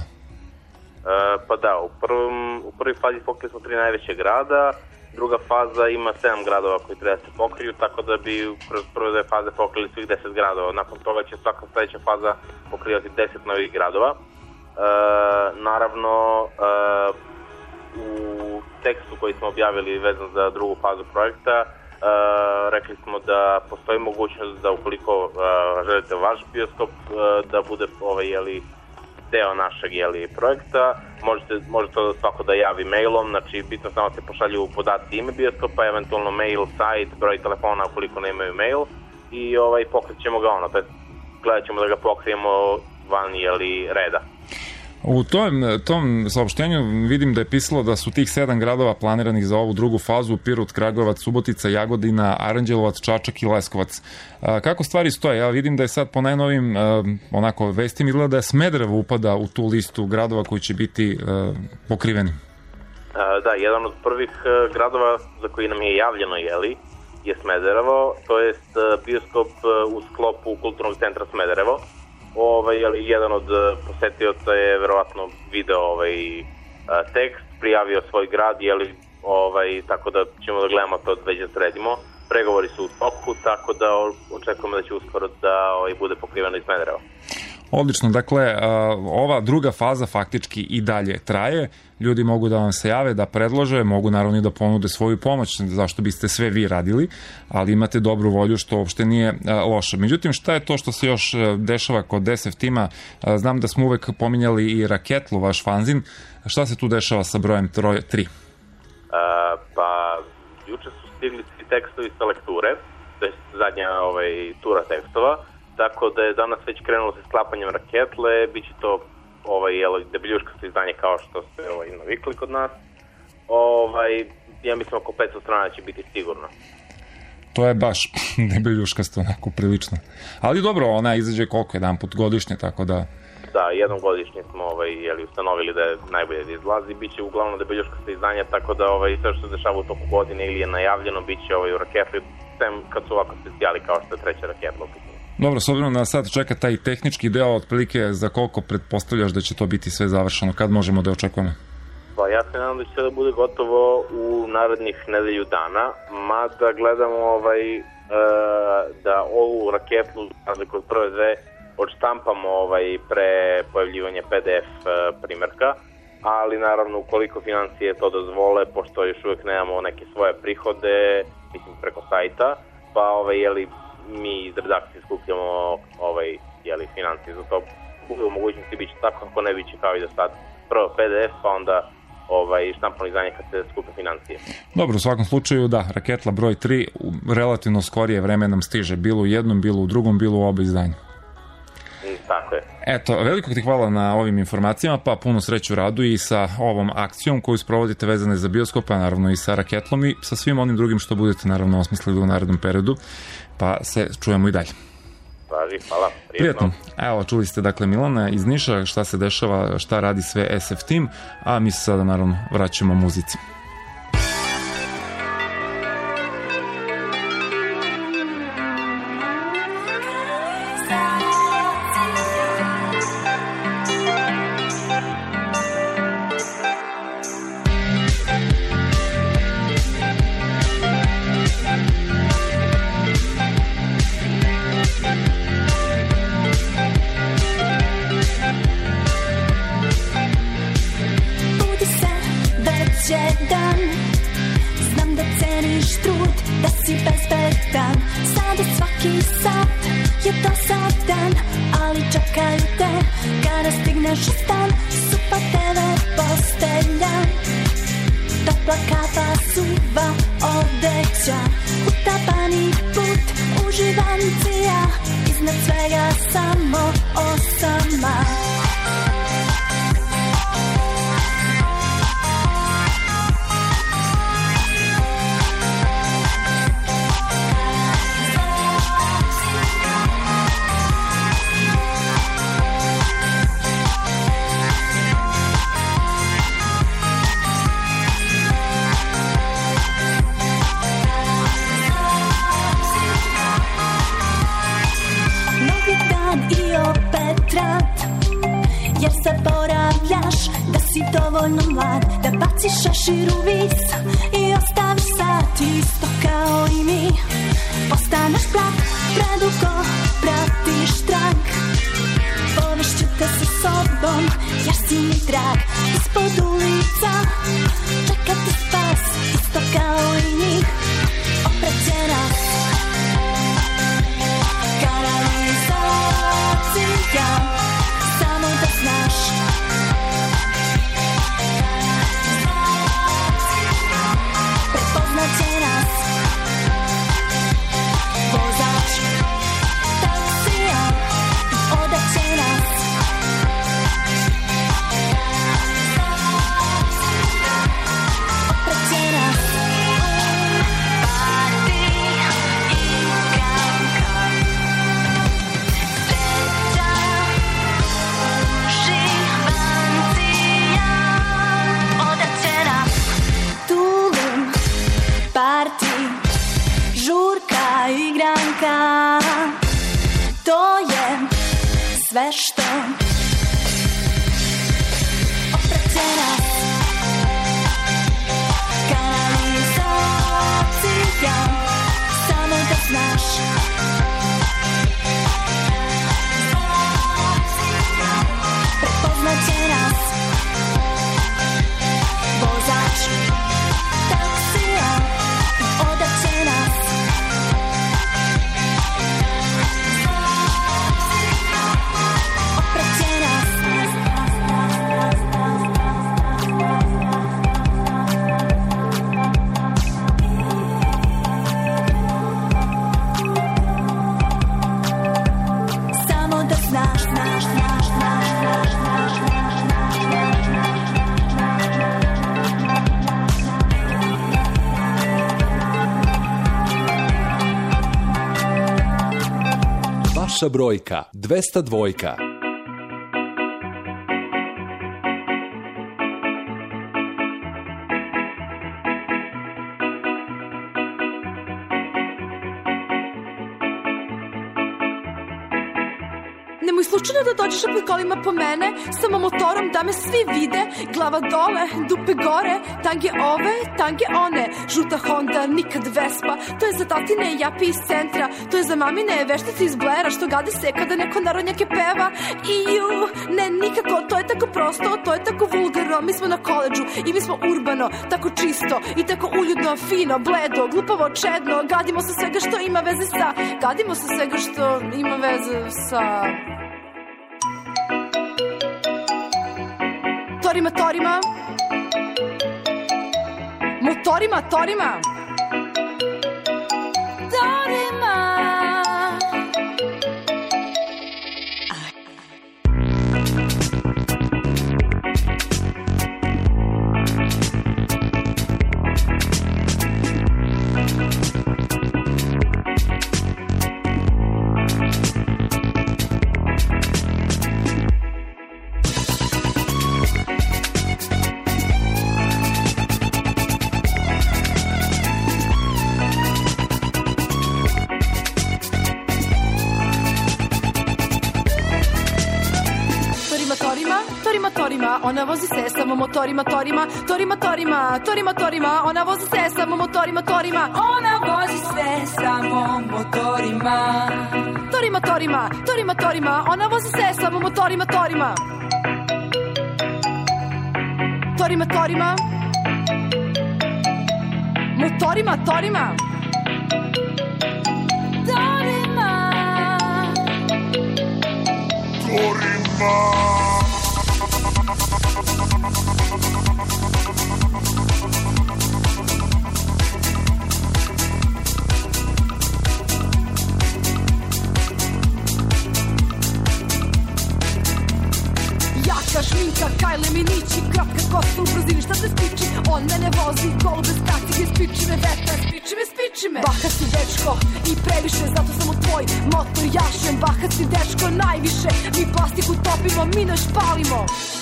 pa da, u, prvom, u prvoj fazi pokrili smo tri najveće grada, druga faza ima sedam gradova koji treba da se pokriju, tako da bi kroz prve dve faze pokrili svih deset gradova. Nakon toga će svaka sledeća faza pokrivati deset novih gradova. E, naravno, e, u tekstu koji smo objavili vezan za drugu fazu projekta, Uh, rekli smo da postoji mogućnost da ukoliko uh, želite vaš bioskop uh, da bude ovaj, jeli, deo našeg jeli, projekta, možete, možete to svako da javi mailom, znači bitno samo se pošalju podaci ime bioskopa, eventualno mail, sajt, broj telefona ukoliko nemaju mail i ovaj, pokrećemo ga ono, gledat ćemo da ga pokrijemo van jeli, reda. U tom, tom saopštenju vidim da je pisalo da su tih sedam gradova planiranih za ovu drugu fazu Pirot, Kragujevac, Subotica, Jagodina, Aranđelovac, Čačak i Leskovac. A, kako stvari stoje? Ja vidim da je sad po najnovim a, onako vestim izgleda da je Smederevo upada u tu listu gradova koji će biti a, pokriveni. A, da, jedan od prvih a, gradova za koji nam je javljeno jeli, je Smederevo, to jest a, bioskop a, u sklopu Kulturnog centra Smederevo. Ovaj, ali jedan od posetioca je verovatno video ovaj, tekst, prijavio svoj grad, jeli, ovaj, tako da ćemo da gledamo to već da sredimo. Pregovori su u toku, tako da očekujemo da će uskoro da ovaj, bude pokriveno iz Smedereva. Odlično, dakle, ova druga faza faktički i dalje traje, ljudi mogu da vam se jave, da predlože, mogu naravno i da ponude svoju pomoć, zašto biste sve vi radili, ali imate dobru volju što uopšte nije loše. Međutim, šta je to što se još dešava kod es ef tima? Znam da smo uvek pominjali i Raketlu, vaš fanzin, šta se tu dešava sa brojem tri? A, pa, juče su stigli svi tekstovi sa lekture, to je zadnja ovaj, tura tekstova, tako da je danas već krenulo sa sklapanjem Raketle, bit će to ovaj, debeljuškasto izdanje kao što ste ovaj, navikli kod nas. Ovaj, ja mislim oko petsto strana će biti sigurno. To je baš debeljuškasto, onako prilično. Ali dobro, ona izađe koliko, jedan put godišnje, tako da... Da, jednom godišnje smo ovaj, jeli, ustanovili da je najbolje da izlazi, bit će uglavnom debeljuškasto izdanje, tako da ovaj, sve što se dešava u toku godine ili je najavljeno, bit će ovaj, u Raketli, sem kad su ovako specijali kao što je treća Raketla u pitanju. Dobro, s obzirom da sad čeka taj tehnički deo, otprilike za koliko pretpostavljaš da će to biti sve završeno? Kad možemo da očekujemo? Pa ja se nadam da će sve da bude gotovo u narednih nedelju dana, mada gledamo ovaj, e, da ovu Raketlu, razliku od prve dve, odštampamo ovaj, pre pojavljivanja pe de ef primjerka, ali naravno ukoliko financije to dozvole, pošto još uvijek nemamo neke svoje prihode, mislim preko sajta, pa ovaj, jeli, mi iz redakcije skupljamo ovaj, jeli, financije za to. Bude u mogućnosti bit će tako, ako ne bit će kao i do sad. Prvo pe de ef, pa onda ovaj, štampano izdanje kad se skupe financije. Dobro, u svakom slučaju, da, Raketla broj tri relativno skorije vreme nam stiže, bilo u jednom, bilo u drugom, bilo u oba izdanja. Tako je. Eto, veliko ti hvala na ovim informacijama, pa puno sreću radu i sa ovom akcijom koju sprovodite vezane za bioskop, a naravno i sa Raketlom i sa svim onim drugim što budete naravno osmislili u narednom periodu, pa se čujemo i dalje. Važi, hvala. Prijetno. Evo, čuli ste dakle Milana iz Niša, šta se dešava, šta radi sve es ef tim, a mi se sada naravno vraćamo muzici. zaboravljaš da si dovoljno mlad, da baciš šešir u vis i ostaviš sat isto kao i mi. Postaneš brat, predugo pratiš trag, povešću te sa sobom jer si mi drag. Ispod ulica čeka te spas, isto kao i njih, opređena kanalizacija, samo da znaš. Prepoznaće nas vozač taksija i odaće nas. Opreće nas parti i kanka, sreća uživancija, odaće nas tulum, parti, žurka, igranka, to je sve što opreće nas kanalizacija, samo da znaš. Prepoznaće nas vozač taksija i odaće nas. Opreće nas. Samo da znaš, znaš, znaš, znaš, znaš, znaš, Vaša brojka dvesta dva. Nemoj slučajno da dođeš opet kolima po mene, samo motorom da me svi vide, glava dole, dupe gore, tange ove, tange one, žuta Honda, nikad Vespa, to je za tatine i japi iz centra, to je za mamine veštice iz Blera što gade se kada neko narodnjake peva. Iju, ne nikako, to je tako prosto, to je tako vulgarno, mi smo na koledžu i mi smo urbano, tako čisto i tako uljudno, fino, bledo, glupavo, čedno, gadimo se svega što ima veze sa, gadimo se svega što ima veze sa... Torima, torima, motorima, torima, torima. Ona vozi se samo motorima, torima, torima, torima, torima, torima. Ona vozi se samo motorima, torima. Ona vozi se samo motorima. Torima, torima, torima, torima. Ona vozi se samo motorima, torima. Torima, torima. Motorima, torima. Torima. Torima. Šminka, kajle, minići, kratka kosta u brzini, šta se spiči? On mene vozi, gol bez kacige, spiči me vetra, spiči me, spiči me. Bahat si dečko i previše, zato sam u tvoj motor jašem. Bahat si dečko najviše, mi plastiku topimo, mi noć palimo.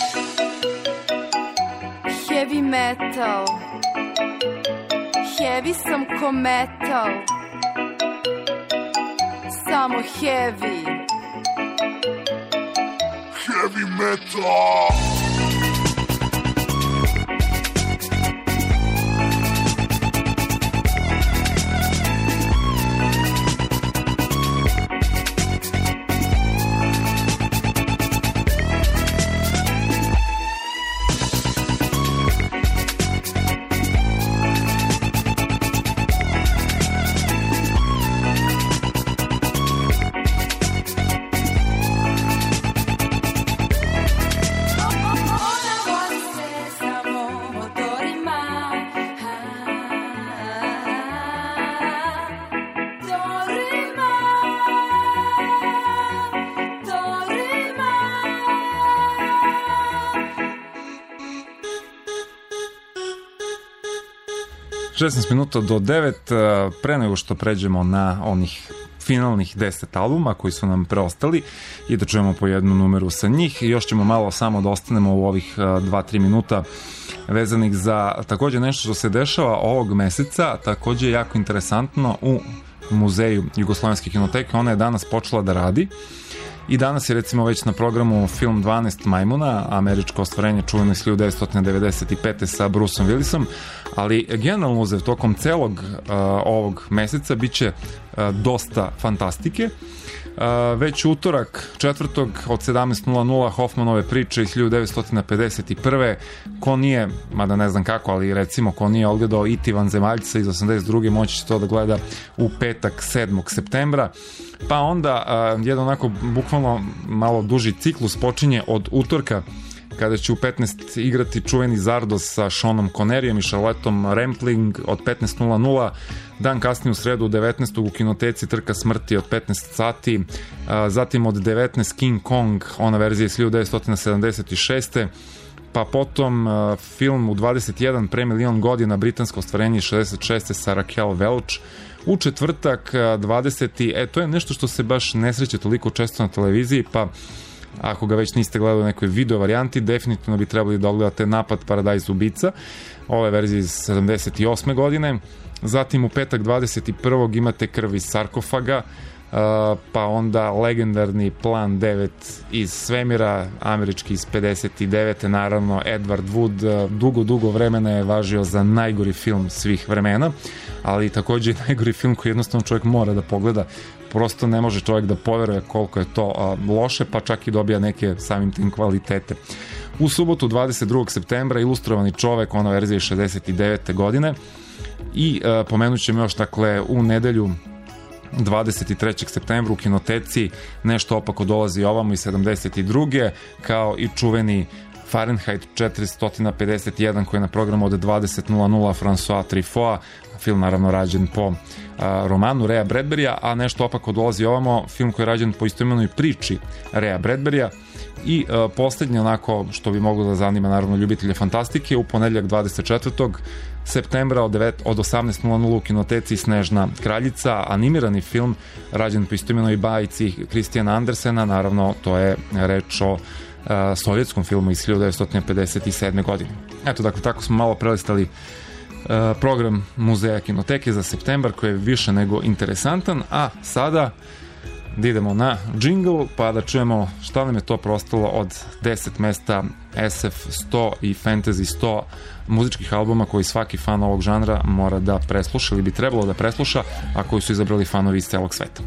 Heavy metal, heavy sam ko metal, samo heavy. heavy metal. šesnaest minuta do devet, pre nego što pređemo na onih finalnih deset albuma koji su nam preostali i da čujemo po jednu numeru sa njih. I još ćemo malo samo da ostanemo u ovih dva tri minuta vezanih za takođe nešto što se dešava ovog meseca, takođe jako interesantno u muzeju Jugoslovenske kinoteke. Ona je danas počela da radi i danas je recimo već na programu film dvanaest majmuna, američko ostvarenje čuveno iz hiljadu devetsto devedeset pete sa Bruceom Willisom, ali generalno uzev tokom celog uh, ovog meseca bit će uh, dosta fantastike. Uh, već utorak četvrtog od sedamnaest nula nula Hoffmanove priče iz hiljadu devetsto pedeset prve. Ko nije, mada ne znam kako, ali recimo ko nije odgledao I T vanzemaljca iz osamdeset druge moći će to da gleda u petak sedmog septembra. Pa onda uh, jedan onako bukvalno malo duži ciklus počinje od utorka kada će u petnaest igrati čuveni Zardos sa Seanom Conneryjem i Charlottom Rampling od petnaest nula nula. Dan kasnije u sredu u devetnaestog u kinoteci Trka smrti od petnaest sati. Zatim od devetnaest King Kong, ona verzija iz hiljadu devetsto sedamdeset šeste. Pa potom uh, film u dvadeset jedan pre milion godina, britansko ostvarenje iz šezdeset šeste sa Raquel Welch. U četvrtak dvadeseti E, to je nešto što se baš ne sreće toliko često na televiziji, pa ako ga već niste gledali u nekoj video varijanti, definitivno bi trebali da ogledate Napad Paradajz ubica, ove verzije iz sedamdeset osme godine. Zatim u petak dvadeset prvog imate Krv iz sarkofaga, Uh, pa onda legendarni Plan devet iz svemira, američki iz pedeset devete. Naravno Edward Wood uh, dugo, dugo vremena je važio za najgori film svih vremena, ali takođe i najgori film koji jednostavno čovjek mora da pogleda, prosto ne može čovjek da poveruje koliko je to uh, loše, pa čak i dobija neke samim tim kvalitete. U subotu dvadeset drugog septembra Ilustrovani čovek, ona verzija iz šezdeset devete godine. I uh, pomenut ćemo još, dakle, u nedelju dvadeset trećeg septembra u kinoteci nešto opako dolazi ovamo iz sedamdeset druge, kao i čuveni Fahrenheit četiristo pedeset jedan koji je na programu od dvadeset nula nula François Truffaut, film naravno rađen po a, romanu Raya Bradburya, a nešto opako dolazi ovamo, film koji je rađen po istoimenoj priči Raya Bradburya. I a, poslednje onako što bi moglo da zanima naravno ljubitelje fantastike, u ponedeljak dvadeset četvrtog septembra od, od osamnaest nula nula u kinoteci Snežna kraljica, animirani film rađen po istoimenoj bajci Kristijana Andersena, naravno to je reč o uh, sovjetskom filmu iz hiljadu devetsto pedeset sedme godine. Eto, dakle, tako smo malo prelistali uh, program Muzeja kinoteke za septembar koji je više nego interesantan, a sada da idemo na džingl pa da čujemo šta nam je to prostalo od deset mesta S F sto i Fantasy sto muzičkih albuma koji svaki fan ovog žanra mora da presluša ili bi trebalo da presluša, a koji su izabrali fanovi iz celog sveta.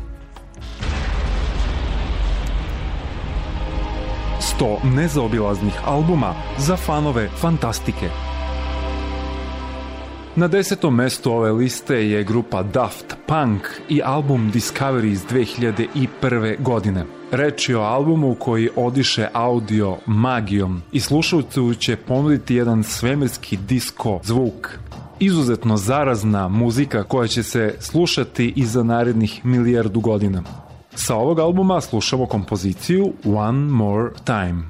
sto nezaobilaznih albuma za fanove fantastike. Na desetom mestu ove liste je grupa Daft Punk i album Discovery iz dve hiljade prve. godine. Reč je o albumu koji odiše audio magijom i slušalcu će ponuditi jedan svemirski disko zvuk. Izuzetno zarazna muzika koja će se slušati i za narednih milijardu godina. Sa ovog albuma slušamo kompoziciju One More Time.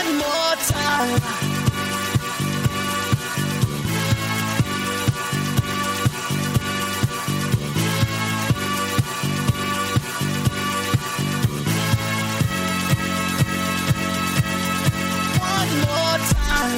One more time. One more time.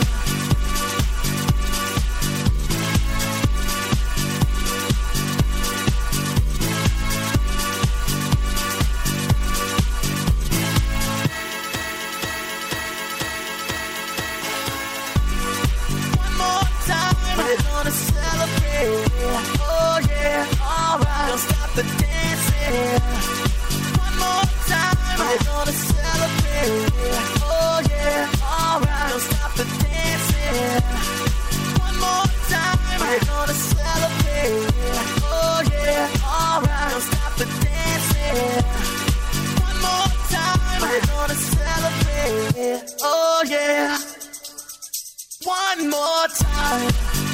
We're gonna celebrate, oh yeah, alright, don't stop the dancing. One more time, we're gonna celebrate, oh yeah, alright, don't stop the dancing. One more time, we're gonna celebrate, oh yeah, alright, don't stop the dancing. One more time, we're gonna celebrate, oh yeah. One more time.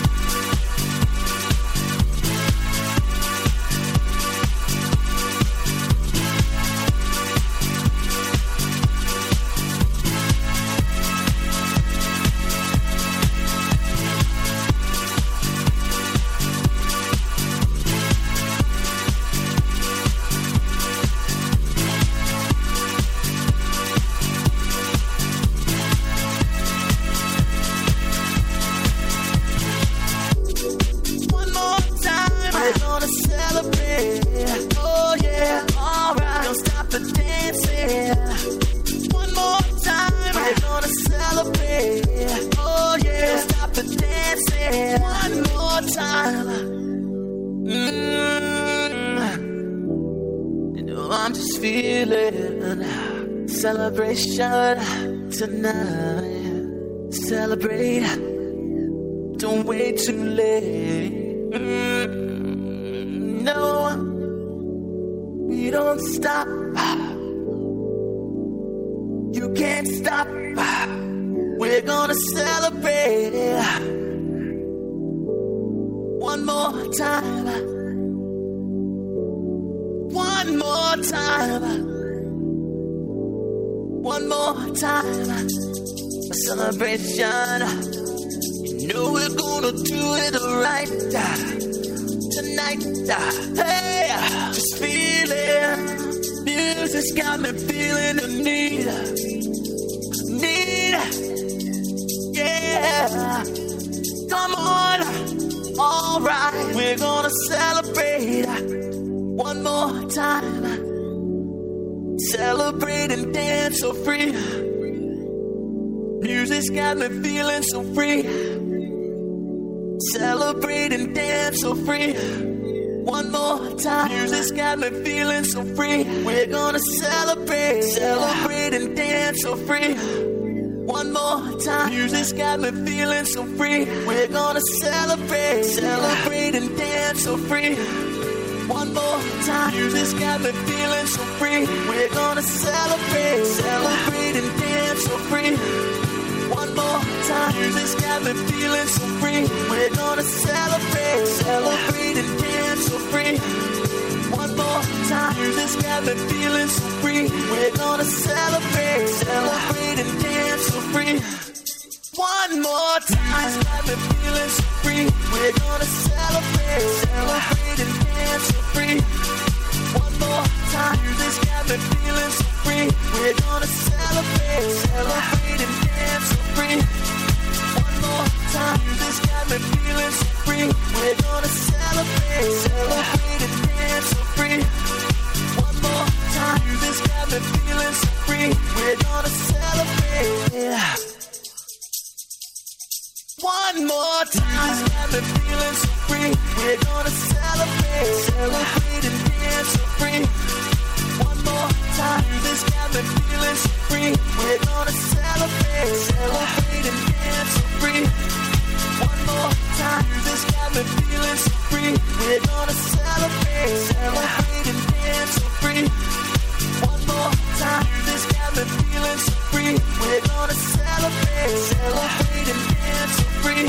Oh yeah, alright, don't stop the dancing. One more time, we're gonna celebrate. Oh yeah, don't stop the dancing. One more time. Mm-hmm. You know I'm just feeling celebration tonight. Celebrate, don't wait too late. Mm-hmm. No, we don't stop. You can't stop. We're gonna celebrate one more time. One more time. One more time. A celebration. You know we're gonna do it right tonight. Hey, just feeling. Music's got me feeling the need. Need. Yeah. Come on. All right. We're gonna celebrate one more time. Celebrate and dance so free. Music's got me feeling so free. Celebrate and dance so free. One more time. Music's got me feeling so free. We're gonna celebrate. Celebrate and dance so free. One more time. Music's got me feeling so free. We're gonna celebrate. Celebrate and dance so free. One more time. Music's got me feeling so free. We're gonna celebrate. Celebrate and dance so free. One more time. Music's got me feeling so free. We're gonna celebrate. Celebrate and dance so free. One more time. Music's got me feeling so free. We're gonna celebrate. Celebrate and dance so free. One more time. Music's got me feeling so free. We're gonna celebrate. Celebrate and dance so free. One more time. Music's got me feeling so free. We're gonna celebrate. Celebrate and dance so free. One more time. Music's got me feeling so free. We're gonna celebrate. Celebrate and dance so free. One more time. Music's got me feeling so free. We're gonna celebrate. One more time. Music's got me feeling so free. We're gonna celebrate. Celebrate and dance so free. One more time. Music's got me feeling so free. We're gonna celebrate. Celebrate and dance so free. One more time. Music's got me feeling so free. We're gonna celebrate. Celebrate and dance so free. One more time. Music's got me feeling so free. We're gonna celebrate. Celebrate and dance so free.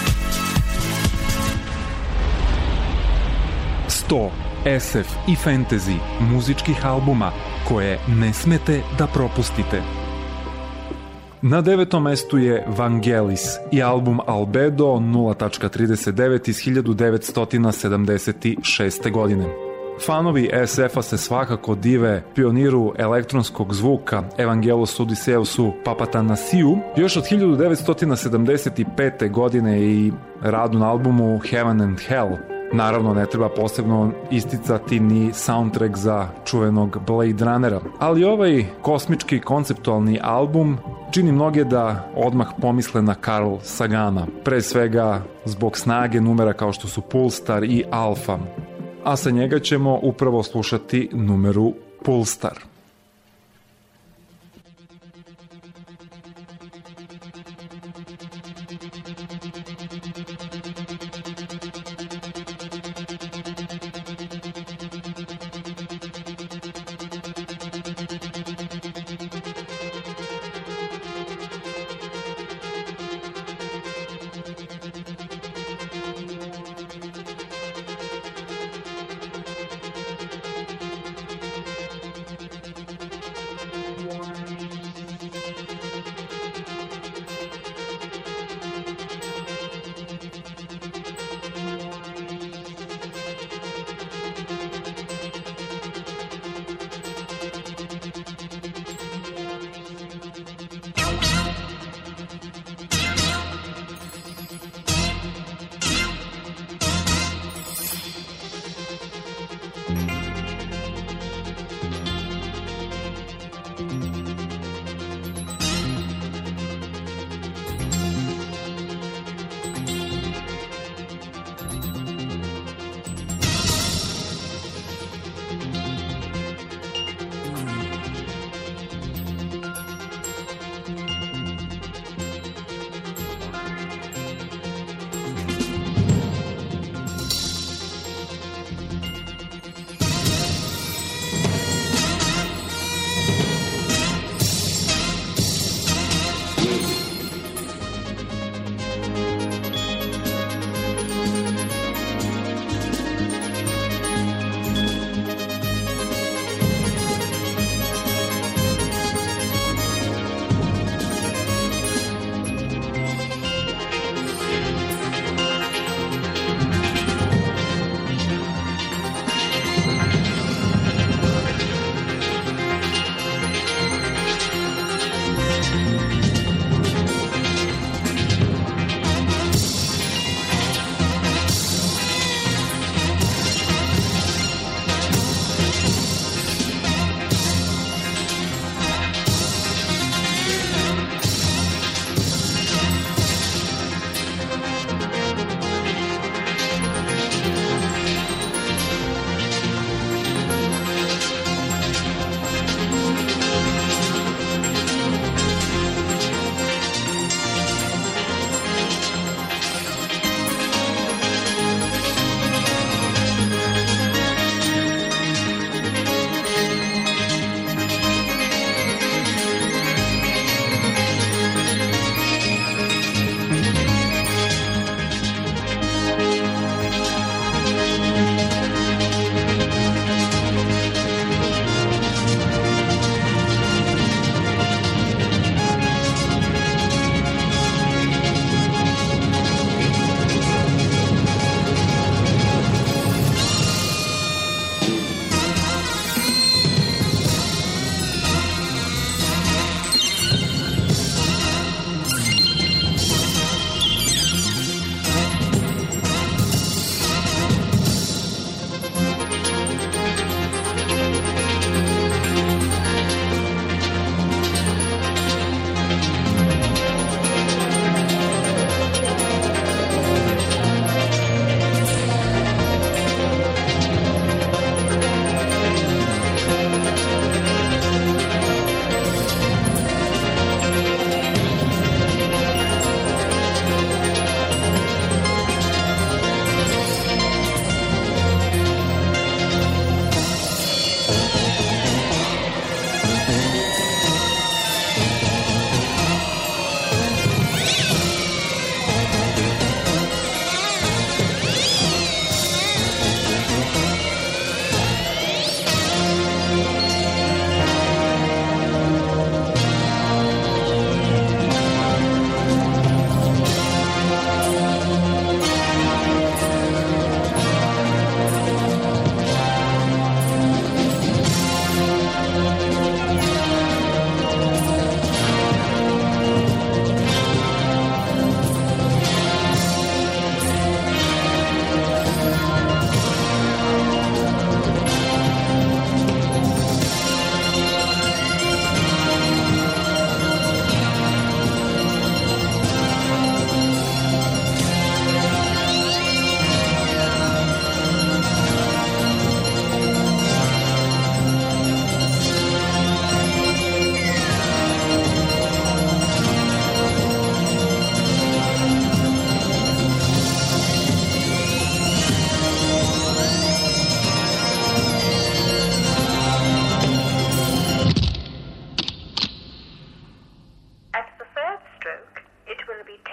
sto es ef i fantasy muzičkih albuma koje ne smete da propustite. Na devetom mestu je Vangelis i album Albedo nula trideset devet iz hiljadu devetsto sedamdeset šeste. godine. Fanovi S F-a se svakako dive pioniru elektronskog zvuka Evangelos Odiseusu Papatanasiju još od hiljadu devetsto sedamdeset pete. godine i radu na albumu Heaven and Hell. Naravno, ne treba posebno isticati ni soundtrack za čuvenog Blade Runnera, ali ovaj kosmički konceptualni album čini mnoge da odmah pomisle na Carl Sagana, pre svega zbog snage numera kao što su Pulstar i Alpha, a sa njega ćemo upravo slušati numeru Pulstar.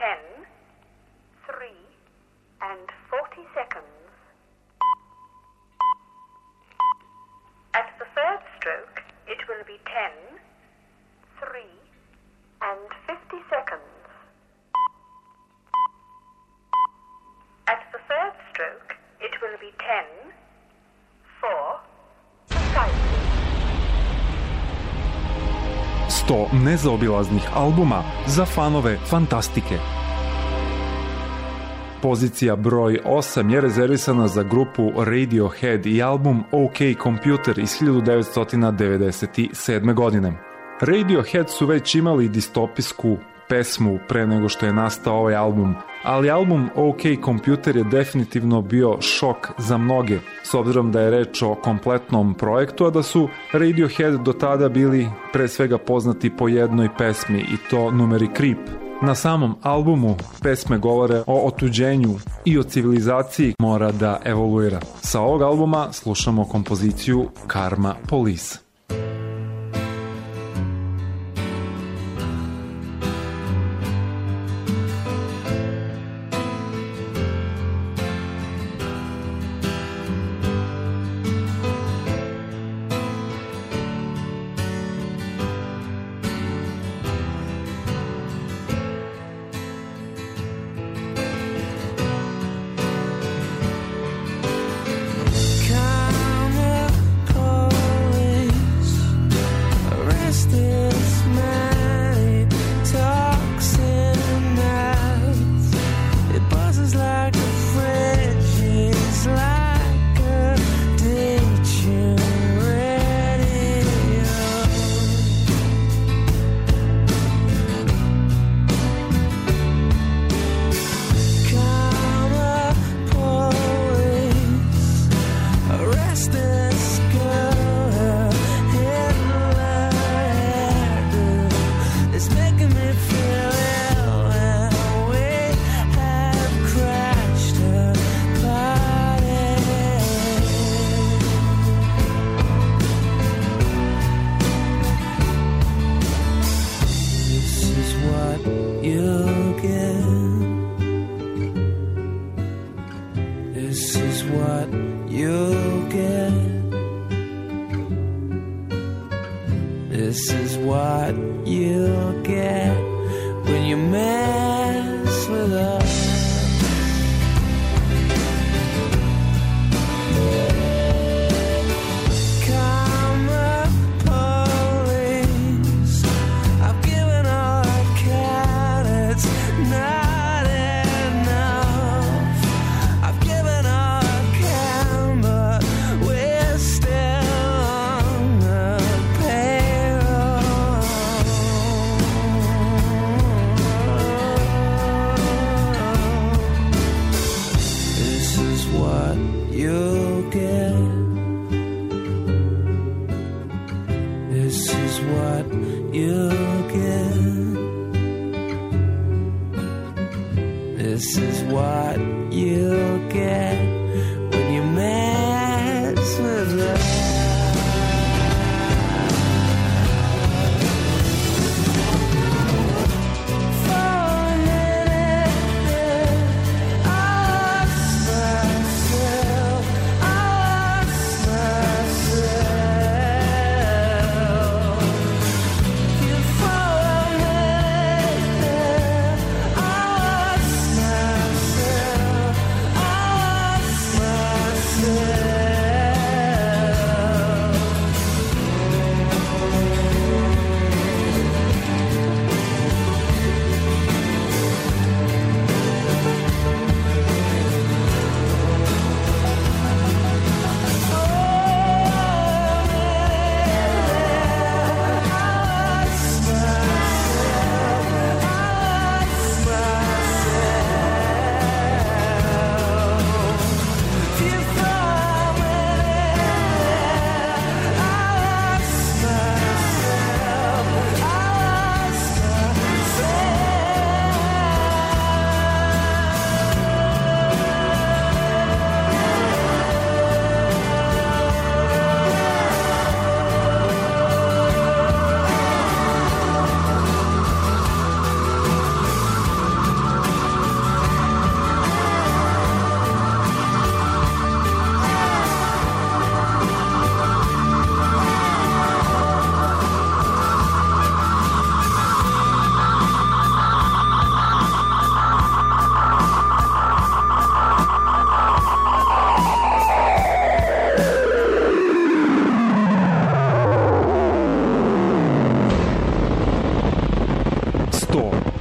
ten, three, and forty seconds. At the third stroke, it will be ten, three, and fifty seconds. At the third stroke, it will be ten, four, precisely. sto nezaobilaznih albuma za fanove fantastike. Pozicija broj osam je rezervisana za grupu Radiohead i album OK Computer iz hiljadu devetsto devedeset sedme. godine. Radiohead su već imali distopijsku pesmu pre nego što je nastao ovaj album, ali album OK Computer je definitivno bio šok za mnoge, s obzirom da je reč o kompletnom projektu, a da su Radiohead do tada bili pre svega poznati po jednoj pesmi, i to numeri Creep. Na samom albumu pesme govore o otuđenju i o civilizaciji mora da evoluira. Sa ovog albuma slušamo kompoziciju Karma Police.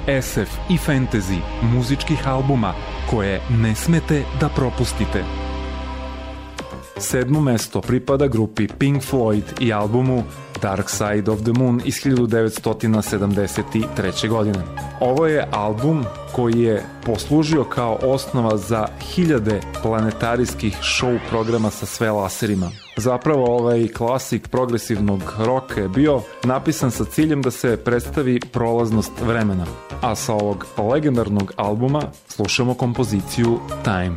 es ef i fantasy muzičkih albuma koje ne smete da propustite. Sedmo mesto pripada grupi Pink Floyd i albumu Dark Side of the Moon iz hiljadu devetsto sedamdeset treće. godine. Ovo je album koji je poslužio kao osnova za hiljade planetarijskih show programa sa sve laserima. Zapravo ovaj klasik progresivnog roka je bio napisan sa ciljem da se predstavi prolaznost vremena. A sa ovog legendarnog albuma slušamo kompoziciju Time.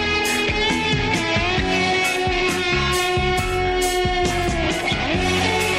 Thank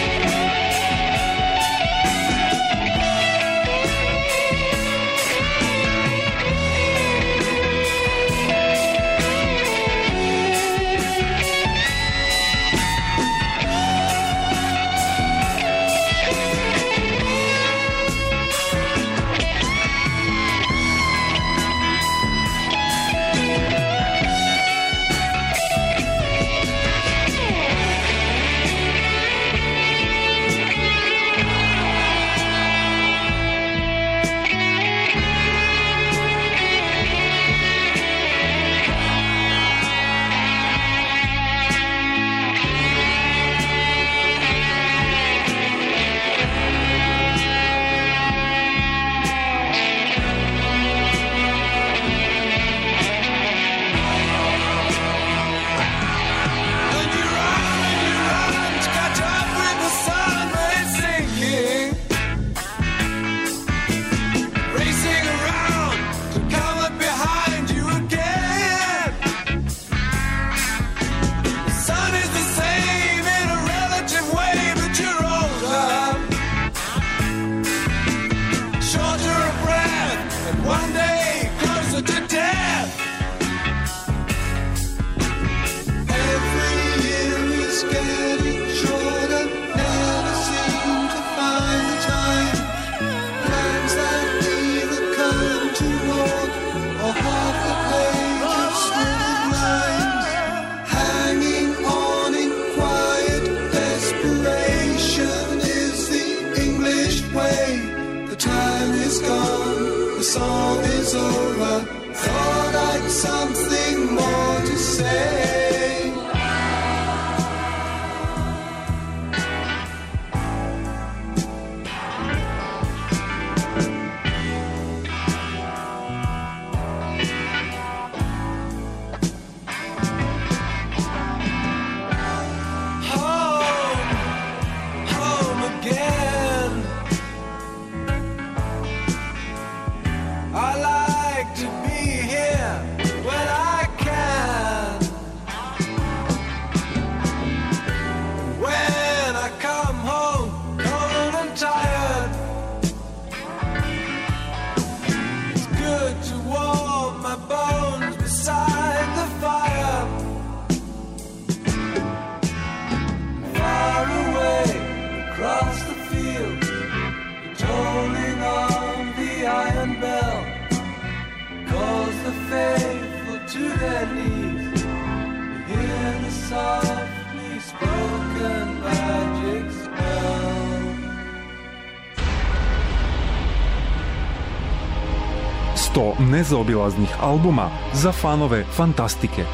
sto nezaobilaznih albuma za fanove fantastike.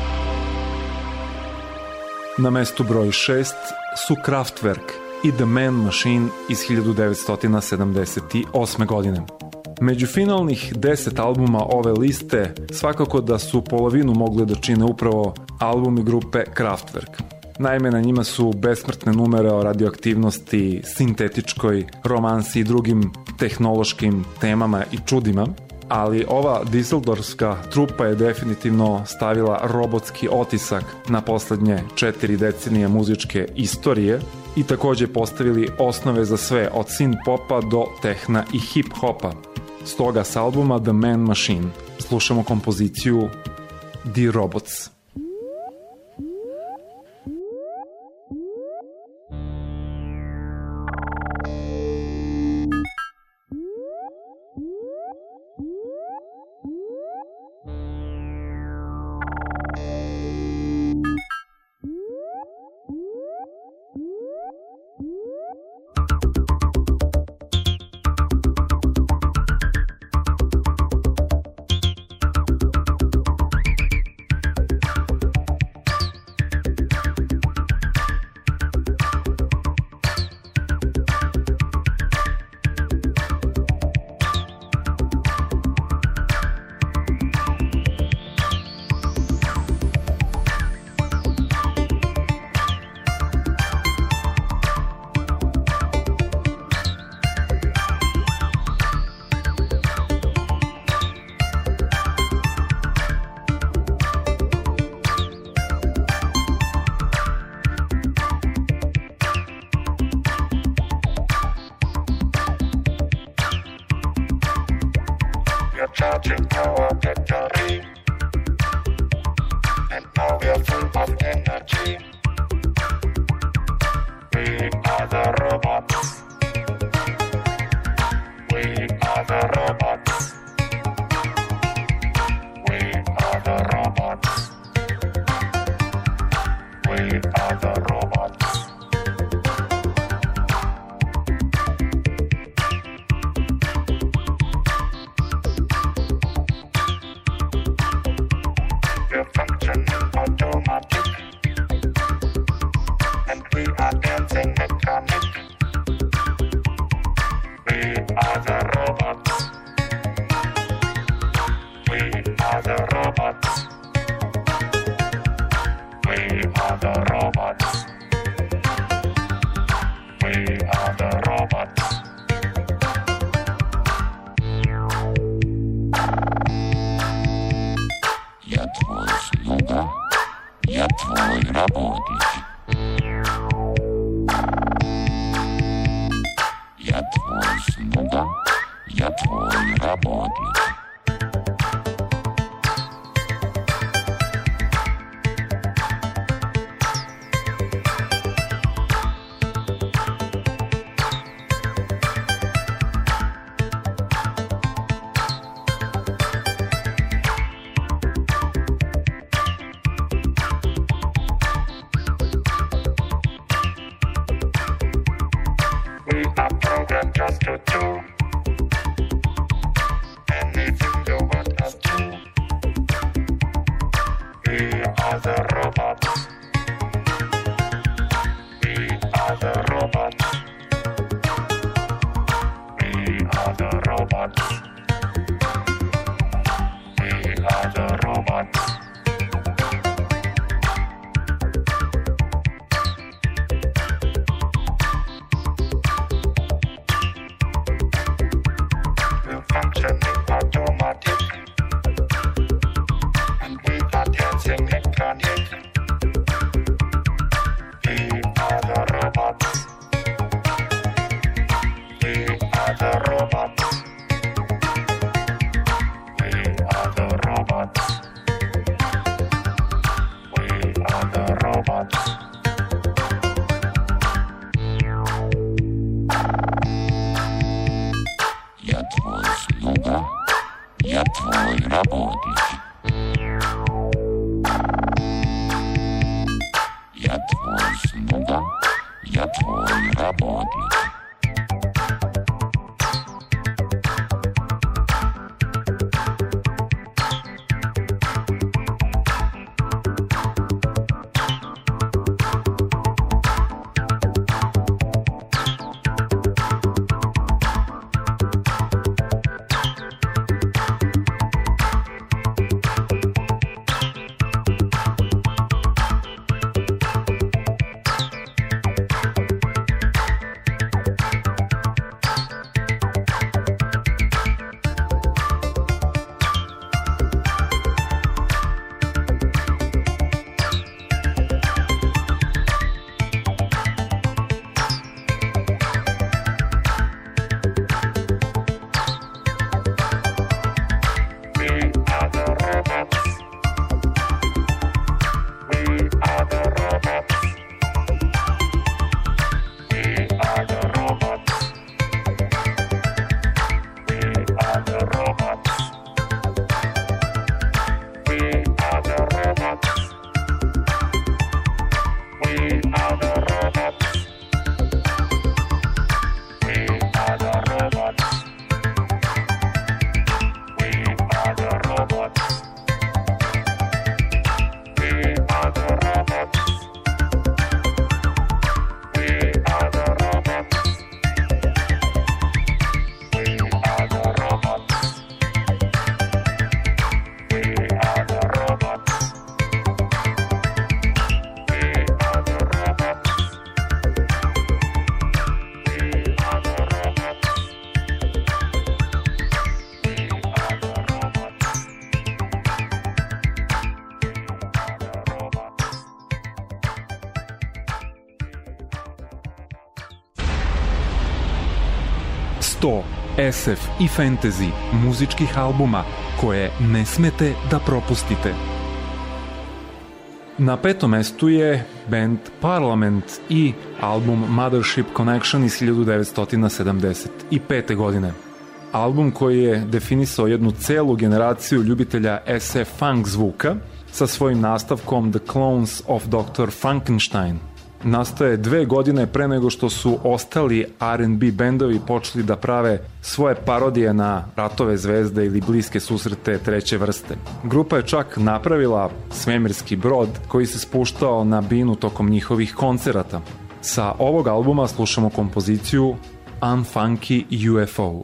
Na mestu broj šest su Kraftwerk i The Man Machine iz hiljadu devetsto sedamdeset osme. godine. Među finalnih deset albuma ove liste svakako da su polovinu mogli da čine upravo albumi grupe Kraftwerk. Naime, na njima su besmrtne numere o radioaktivnosti, sintetičkoj romansi i drugim tehnološkim temama i čudima, ali ova dizeldorfska trupa je definitivno stavila robotski otisak na poslednje četiri decenije muzičke istorije i takođe postavili osnove za sve od synth-popa do tehna i hip-hopa. Stoga s albuma The Man Machine slušamo kompoziciju The Robots. Charging our battery, and now we are full of energy. We are the robots. We are the robots. We are the robots. We are the robots. Automatic, and we are dancing mechanic. We are the robots. We are the robots. We are the robots. We are the robots. Я твой слуга. Я твой работник. Я твой слуга. Я твой работник. Just to do anything you want us to. We are the robots. We are the robots. We are the robots. We are the robots. sto S F i fantasy muzičkih albuma koje ne smete da propustite. Na petom mestu je band Parliament i album Mothership Connection iz hiljadu devetsto sedamdeset pete. godine. Album koji je definisao jednu celu generaciju ljubitelja S F funk zvuka sa svojim nastavkom The Clones of doktor Frankenstein. Nastaje dve godine pre nego što su ostali R and B bendovi počeli da prave svoje parodije na ratove zvezde ili bliske susrete treće vrste. Grupa je čak napravila svemirski brod koji se spuštao na binu tokom njihovih koncerata. Sa ovog albuma slušamo kompoziciju Unfunky U F O.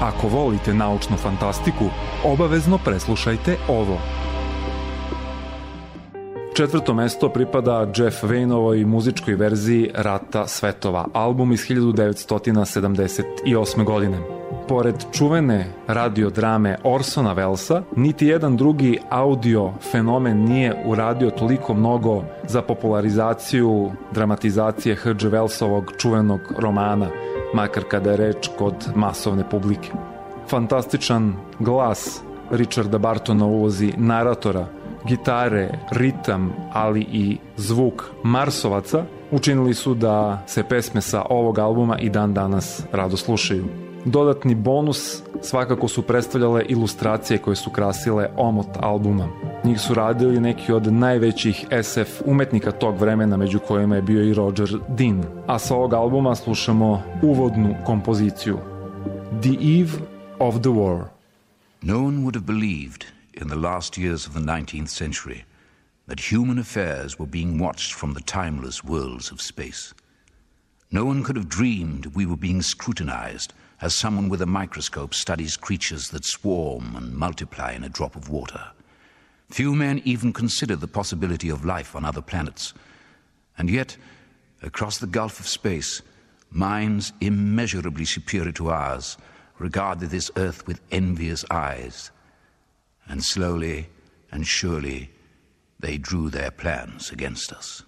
Ako volite naučnu fantastiku, obavezno preslušajte ovo. Četvrto mesto pripada Jeff Wayneovoj muzičkoj verziji Rata svetova, album iz hiljadu devetsto sedamdeset osme. godine. Pored čuvene radiodrame Orsona Wellesa, niti jedan drugi audio fenomen nije uradio toliko mnogo za popularizaciju dramatizacije H G Wellsovog čuvenog romana, makar kada je reč kod masovne publike. Fantastičan glas Richarda Bartona u ulozi naratora, gitare, ritam, ali i zvuk Marsovaca učinili su da se pesme sa ovog albuma i dan danas rado slušaju. Dodatni bonus svakako su predstavljale ilustracije koje su krasile omot albuma. Njih su radili neki od najvećih S F umetnika tog vremena, među kojima je bio i Roger Dean. A sa ovog albuma slušamo uvodnu kompoziciju The Eve of the War. No one would have believed in the last years of the nineteenth century that human affairs were being watched from the timeless worlds of space. No one could have dreamed we were being scrutinized as someone with a microscope studies creatures that swarm and multiply in a drop of water. Few men even considered the possibility of life on other planets. And yet, across the gulf of space, minds immeasurably superior to ours regarded this earth with envious eyes. And slowly and surely, they drew their plans against us.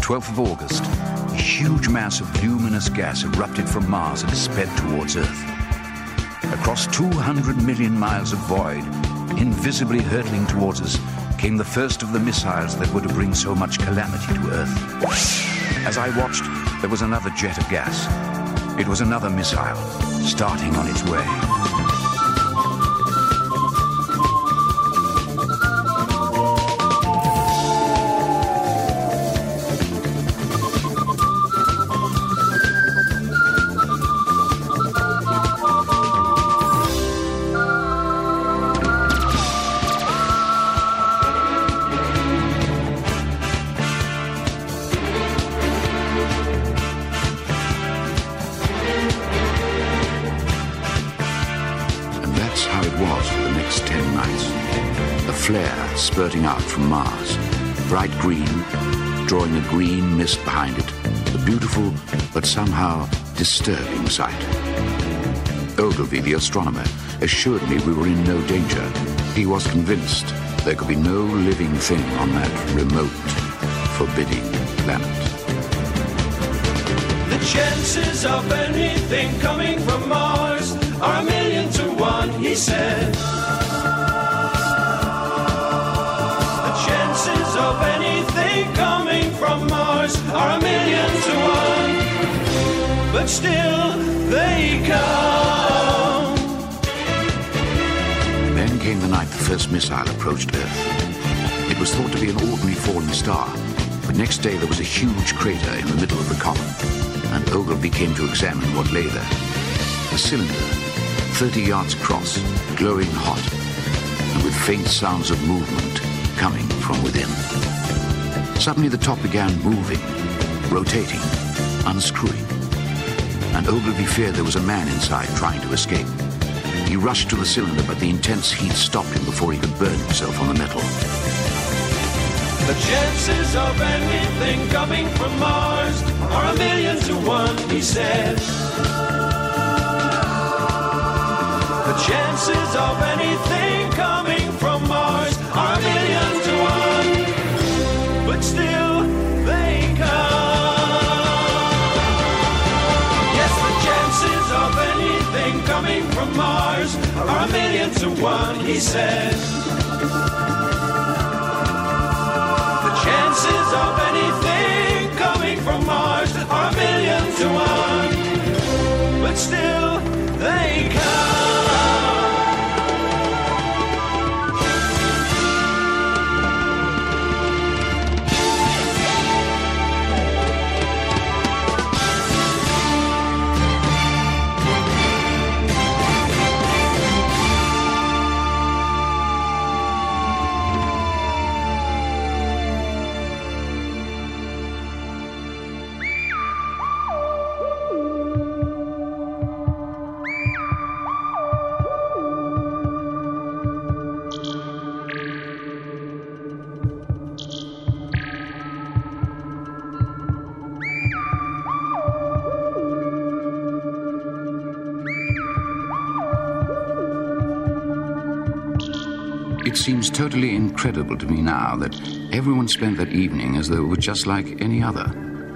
twelfth of August, a huge mass of luminous gas erupted from Mars and sped towards Earth. Across two hundred million miles of void, invisibly hurtling towards us, came the first of the missiles that were to bring so much calamity to Earth. As I watched, there was another jet of gas. It was another missile, starting on its way. Spurting out from Mars, bright green, drawing a green mist behind it, a beautiful but somehow disturbing sight. Ogilvy, the astronomer, assured me we were in no danger. He was convinced there could be no living thing on that remote, forbidding planet. The chances of anything coming from Mars are a million to one, he said. Of anything coming from Mars are a million to one, but still they come. Then came the night the first missile approached Earth. It was thought to be an ordinary falling star, but next day there was a huge crater in the middle of the comet, and Ogilvy came to examine what lay there. A cylinder, thirty yards across, glowing hot, and with faint sounds of movement coming from within. Suddenly the top began moving, rotating, unscrewing, and Ogilvy feared there was a man inside trying to escape. He rushed to the cylinder, but the intense heat stopped him before he could burn himself on the metal. The chances of anything coming from Mars are a million to one, he said. The chances of anything coming from Mars are a million to one, but still they come. Yes, the chances of anything coming from Mars are a million to one, he said. The chances of anything coming from Mars are a million to one, but still they come. It seems totally incredible to me now that everyone spent that evening as though it were just like any other.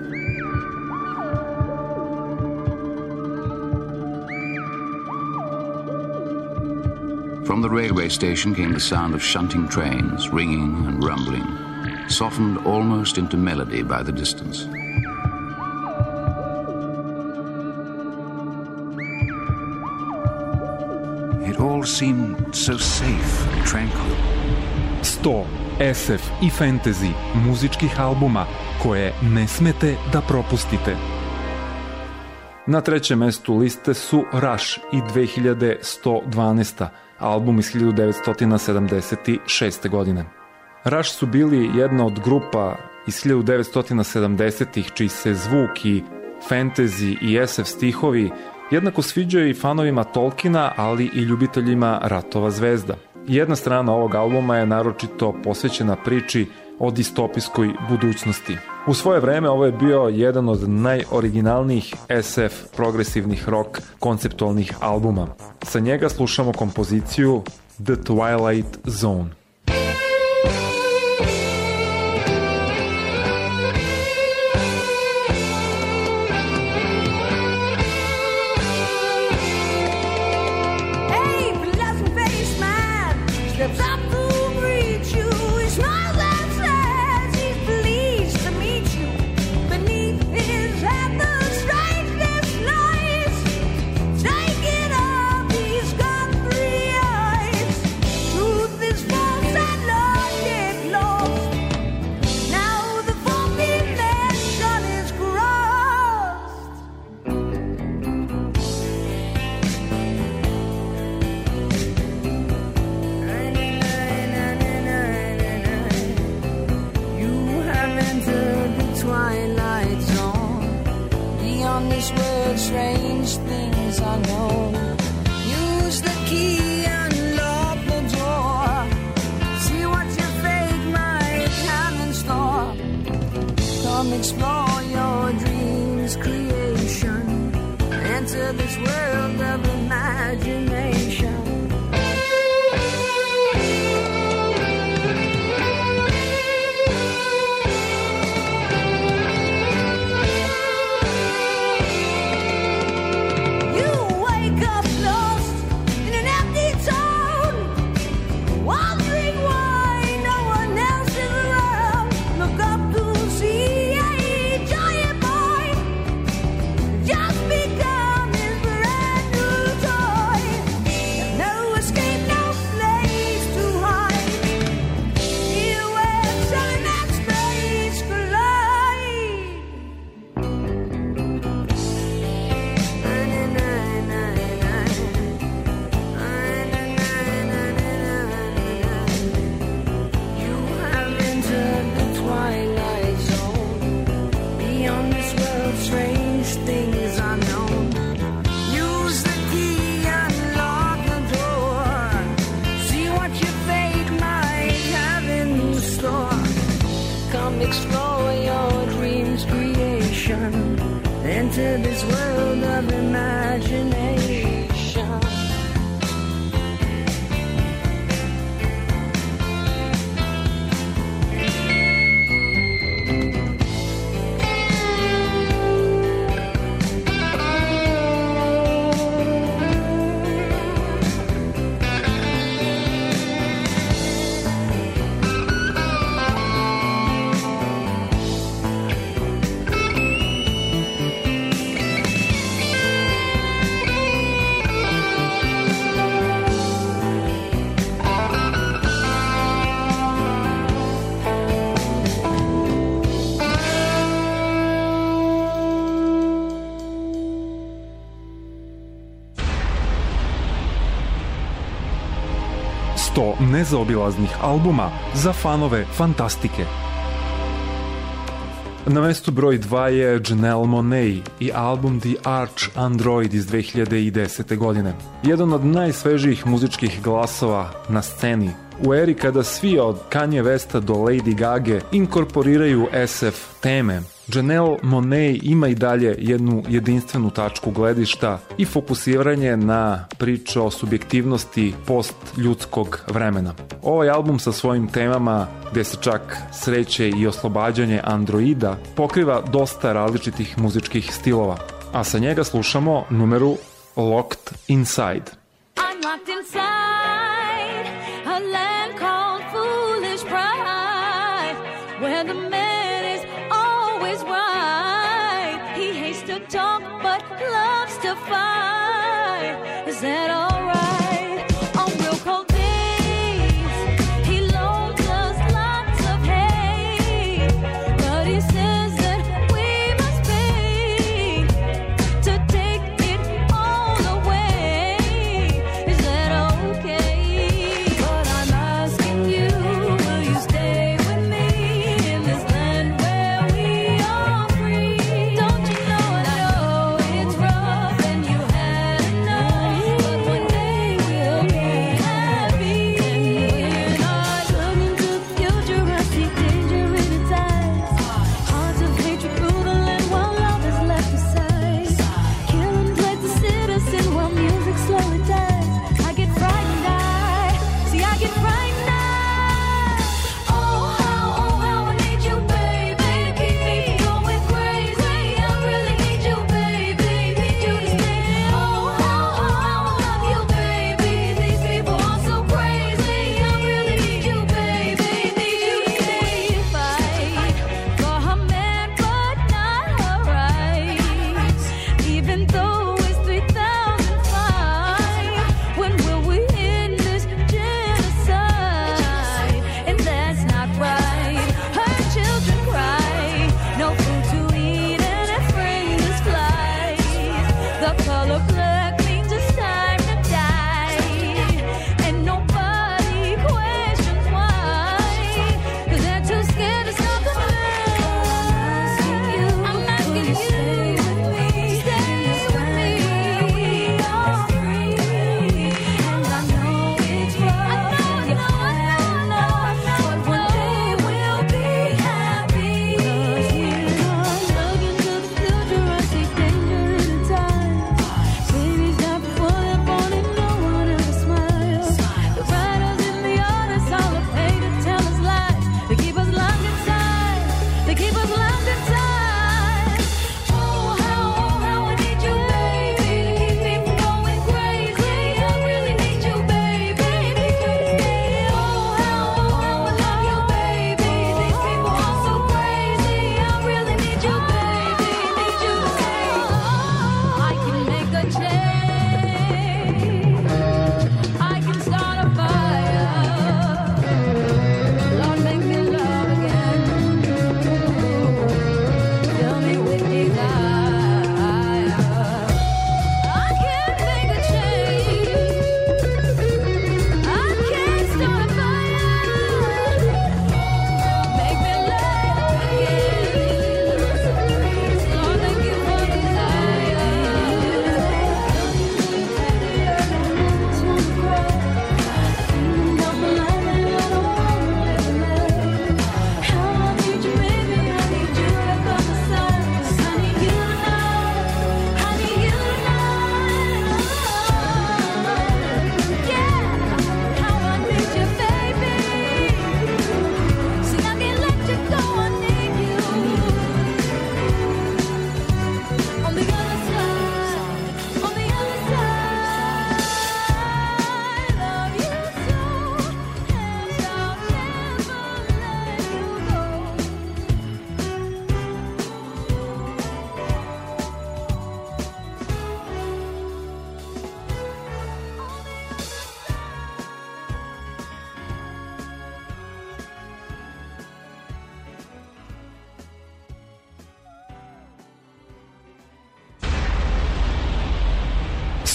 From the railway station came the sound of shunting trains, ringing and rumbling, softened almost into melody by the distance. It all seemed so safe and tranquil. sto es ef i fantasy muzičkih albuma koje ne smete da propustite. Na trećem mestu liste su Rush i dve hiljade sto dvanaesta. album iz hiljadu devetsto sedamdeset šeste. godine. Rush su bili jedna od grupa iz hiljadu devetsto sedamdesetih čiji se zvuk i fantasy i es ef stihovi jednako sviđaju i fanovima Tolkiena, ali i ljubiteljima Ratova zvezda. Jedna strana ovog albuma je naročito posvećena priči o distopijskoj budućnosti. U svoje vreme ovo je bio jedan od najoriginalnijih es ef progresivnih rock konceptualnih albuma. Sa njega slušamo kompoziciju The Twilight Zone. strange things I know. Use the key, unlock the door. See what your fate might have in store. Come explore your dreams' creation. Enter this world of imagination. Explore your dreams' creation. Enter this world of imagination. sto nezaobilaznih albuma za fanove fantastike. Na mestu broj dva je Janelle Monáe i album The Arch Android iz dve hiljade desete. godine. Jedan od najsvežijih muzičkih glasova na sceni. U eri kada svi od Kanye Westa do Lady Gage inkorporiraju S F teme, Janelle Monáe ima i dalje jednu jedinstvenu tačku gledišta i fokusiranje na priču o subjektivnosti post-ljudskog vremena. Ovaj album sa svojim temama, gde se čak sreće i oslobađanje androida, pokriva dosta različitih muzičkih stilova, a sa njega slušamo numeru Locked Inside. I'm locked inside a land called foolish pride, where the man is always right. He hates to talk but loves to fight. Is that all right? On real cold days, he loans us lots of hate, but he says that we must pay to take it all away. Is that okay? But I'm asking you, will you stay with me in this land where we are free? Don't you know I know it's rough and you had enough, but when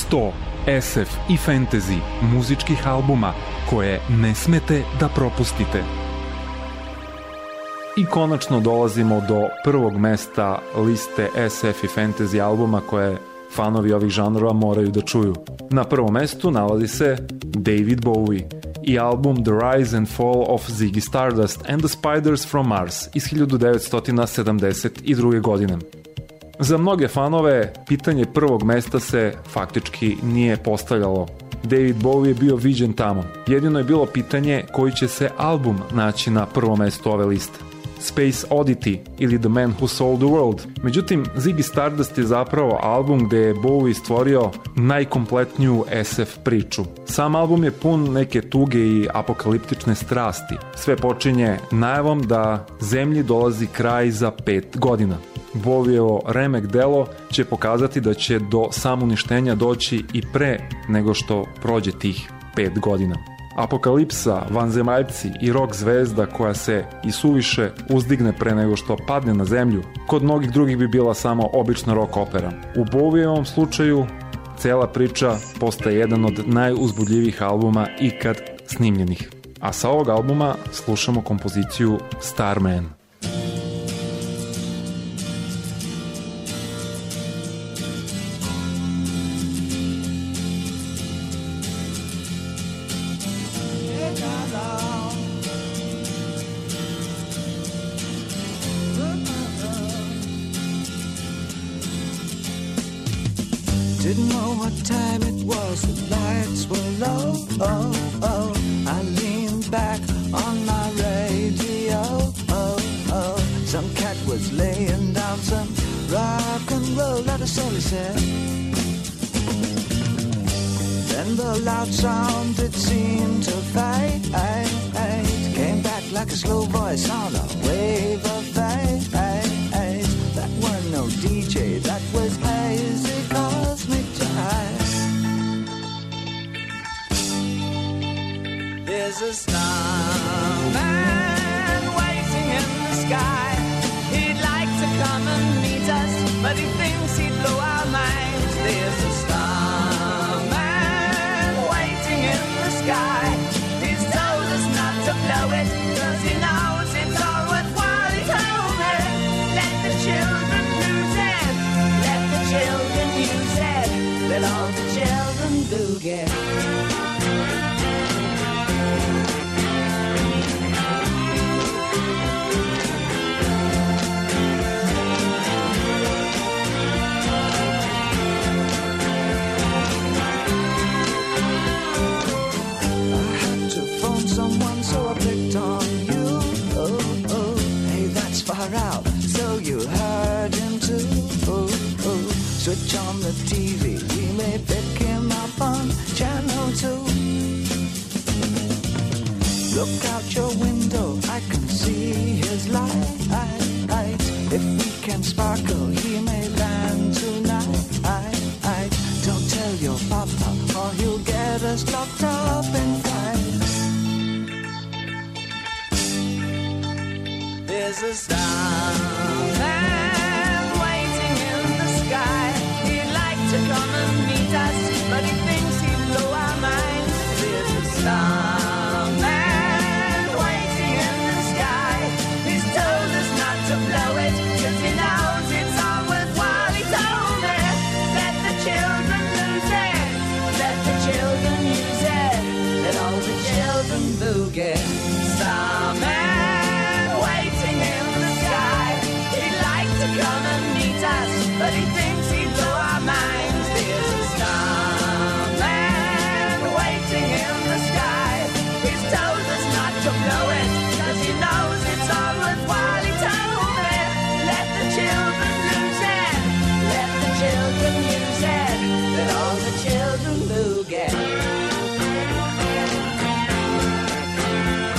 sto es ef i fantasy muzičkih albuma koje ne smete da propustite. I konačno dolazimo do prvog mesta liste es ef i fantasy albuma koje fanovi ovih žanrova moraju da čuju. Na prvom mestu nalazi se David Bowie i album The Rise and Fall of Ziggy Stardust and the Spiders from Mars iz hiljadu devetsto sedamdeset druge. godine. Za mnoge fanove pitanje prvog mesta se faktički nije postavljalo. David Bowie je bio viđen tamo. Jedino je bilo pitanje koji će se album naći na prvom mestu ove liste. Space Oddity ili The Man Who Sold the World. Međutim, Ziggy Stardust je zapravo album gde je Bowie stvorio najkompletniju es ef priču. Sam album je pun neke tuge i apokaliptične strasti. Sve počinje najavom da zemlji dolazi kraj za pet godina. Bowievo remek delo će pokazati da će do samouništenja doći i pre nego što prođe tih pet godina. Apokalipsa, vanzemaljci i rock zvezda koja se i suviše uzdigne pre nego što padne na zemlju, kod mnogih drugih bi bila samo obična rock opera. U Bowievom slučaju, cela priča postaje jedan od najuzbudljivijih albuma ikad snimljenih. A sa ovog albuma slušamo kompoziciju Starman. Didn't know what time it was, the lights were low, oh, oh. I leaned back on my radio, oh, oh. Some cat was laying down some rock and roll, that is all he said. Then the loud sound, it seemed to fade, came back like a slow voice on a wave of fate. That was no D J, that was hazy cosmic jive. There's a starman waiting in the sky. He'd like to come and meet us, but he thinks he'd blow our minds. There's a starman waiting in the sky. He's told us not to blow it, cause he knows it's all worthwhile. He told me, let the children lose it, let the children use it, let all the children boogie. Someone, so I picked on you. Oh, oh, hey, that's far out. So you heard him too. Oh, oh, switch on the T V. We may pick him up on channel two. Look out your window, I can see his light. If we can sparkle, he may land tonight. Don't tell your papa, or he'll get us locked up in fight. There's a starman waiting in the sky. He'd like to come and meet us, but he thinks he'd blow our minds. There's a starman waiting in the sky. He's told us not to blow it, cause he knows it's all worthwhile. He told me, let the children lose it, let the children use it, let all the children boogie. Starman waiting in the sky. He'd like to come and meet us, but he thinks he'd blow our minds. There's a starman waiting in the sky. He's told us not to blow it, cause he knows it's all worthwhile. He told me, let the children lose it, let the children use it, let all the children boogie.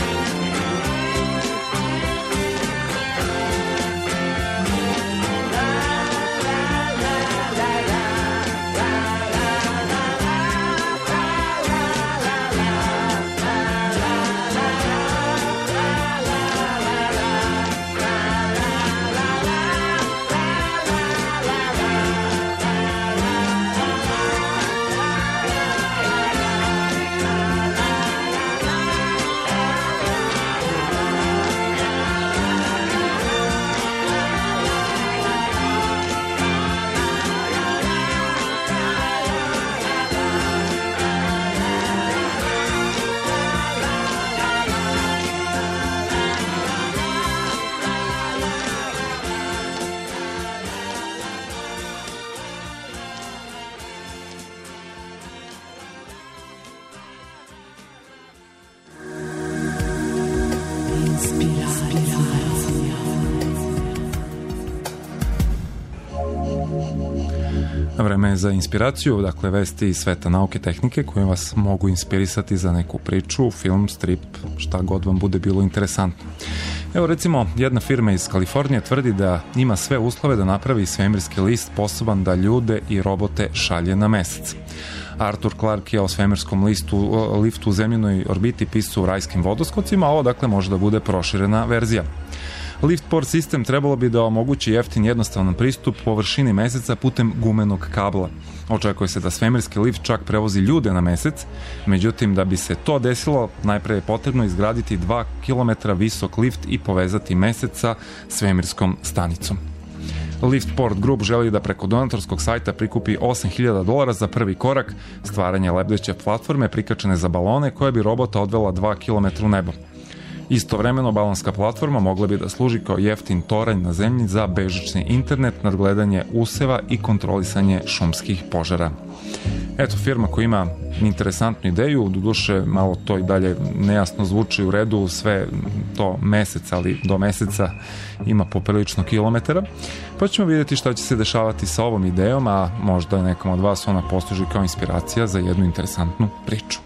vreme je za inspiraciju, dakle vesti iz sveta nauke, tehnike koje vas mogu inspirisati za neku priču, film, strip, šta god vam bude bilo interesantno. Evo recimo, jedna firma iz Kalifornije tvrdi da ima sve uslove da napravi svemirski list sposoban da ljude i robote šalje na mesec. Arthur Clarke je o svemirskom listu, liftu u zemljenoj orbiti pisao u rajskim vodoskocima, a ovo dakle može da bude proširena verzija. Liftport sistem trebalo bi da omogući jeftin jednostavan pristup površini meseca putem gumenog kabla. Očekuje se da svemirski lift čak prevozi ljude na mesec, međutim da bi se to desilo, najpre je potrebno izgraditi dva kilometra visok lift i povezati mesec sa svemirskom stanicom. Liftport Group želi da preko donatorskog sajta prikupi osam hiljada dolara za prvi korak, stvaranje lebdeće platforme prikačene za balone koja bi robota odvela dva kilometra u nebo. Istovremeno, balonska platforma mogla bi da služi kao jeftin toranj na zemlji za bežični internet, nadgledanje useva i kontrolisanje šumskih požara. Eto, firma koja ima interesantnu ideju, doduše malo to i dalje nejasno zvuči, u redu, sve to mesec, ali do meseca ima poprilično kilometara, pa ćemo vidjeti šta će se dešavati sa ovom idejom, a možda nekom od vas ona posluži kao inspiracija za jednu interesantnu priču.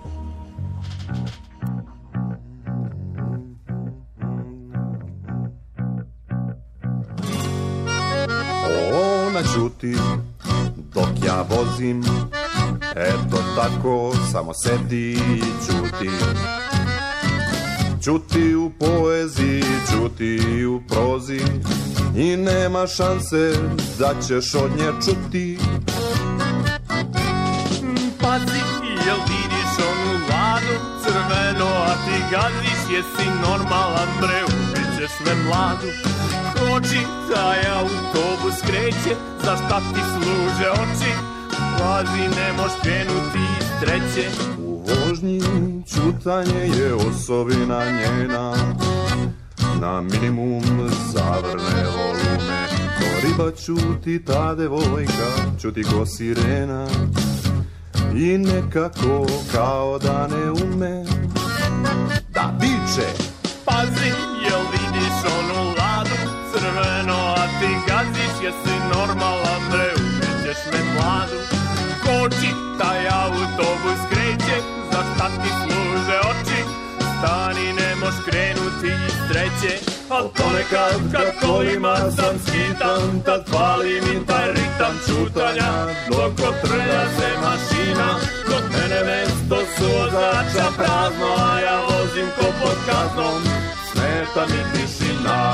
Ona ćuti dok ja vozim, eto tako samo sedi i ćuti. Ćuti u poeziji, ćuti u prozi i nema šanse da ćeš od nje čuti. Pazi, jel vidiš onu ladu crveno, a ti gaziš, jesi normalan bre, ubićeš me mladu. Koči, taj autobus kreće, za šta ti služe oči? Pazi, ne moš krenuti iz treće. U vožnji ćutanje je osobina njena, na minimum zavrne volume. Ko riba ćuti ta devojka, ćuti ko sirena i nekako kao da ne ume da viče. Pazi, jel vidiš onu ladu crveno, a ti gaziš, jesi normalan bre, ubićeš me mladu. Koči, taj autobus kreće, za šta ti služe oči? Stani, ne moš krenuti iz treće. Al ponekad kad kolima sam skitan, tad pali mi taj ritam čutanja. Dok otrlja se mašina, kod mene mesto suvozača prazno, a ja vozim ko pod kaznom, smeta mi tišina.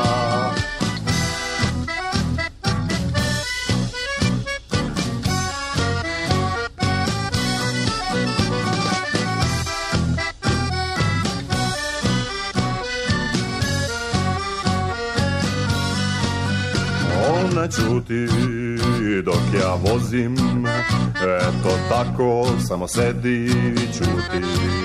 Ona ćuti dok ja vozim, eto tako samo sedi i ćuti.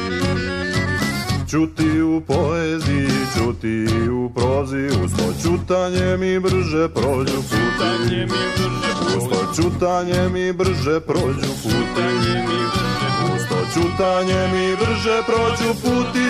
Ćuti u poeziji, ćuti u prozi, uz to ćutanje mi brže prođu puti. Uz to ćutanje mi brže prođu puti. Uz to ćutanje mi brže prođu puti.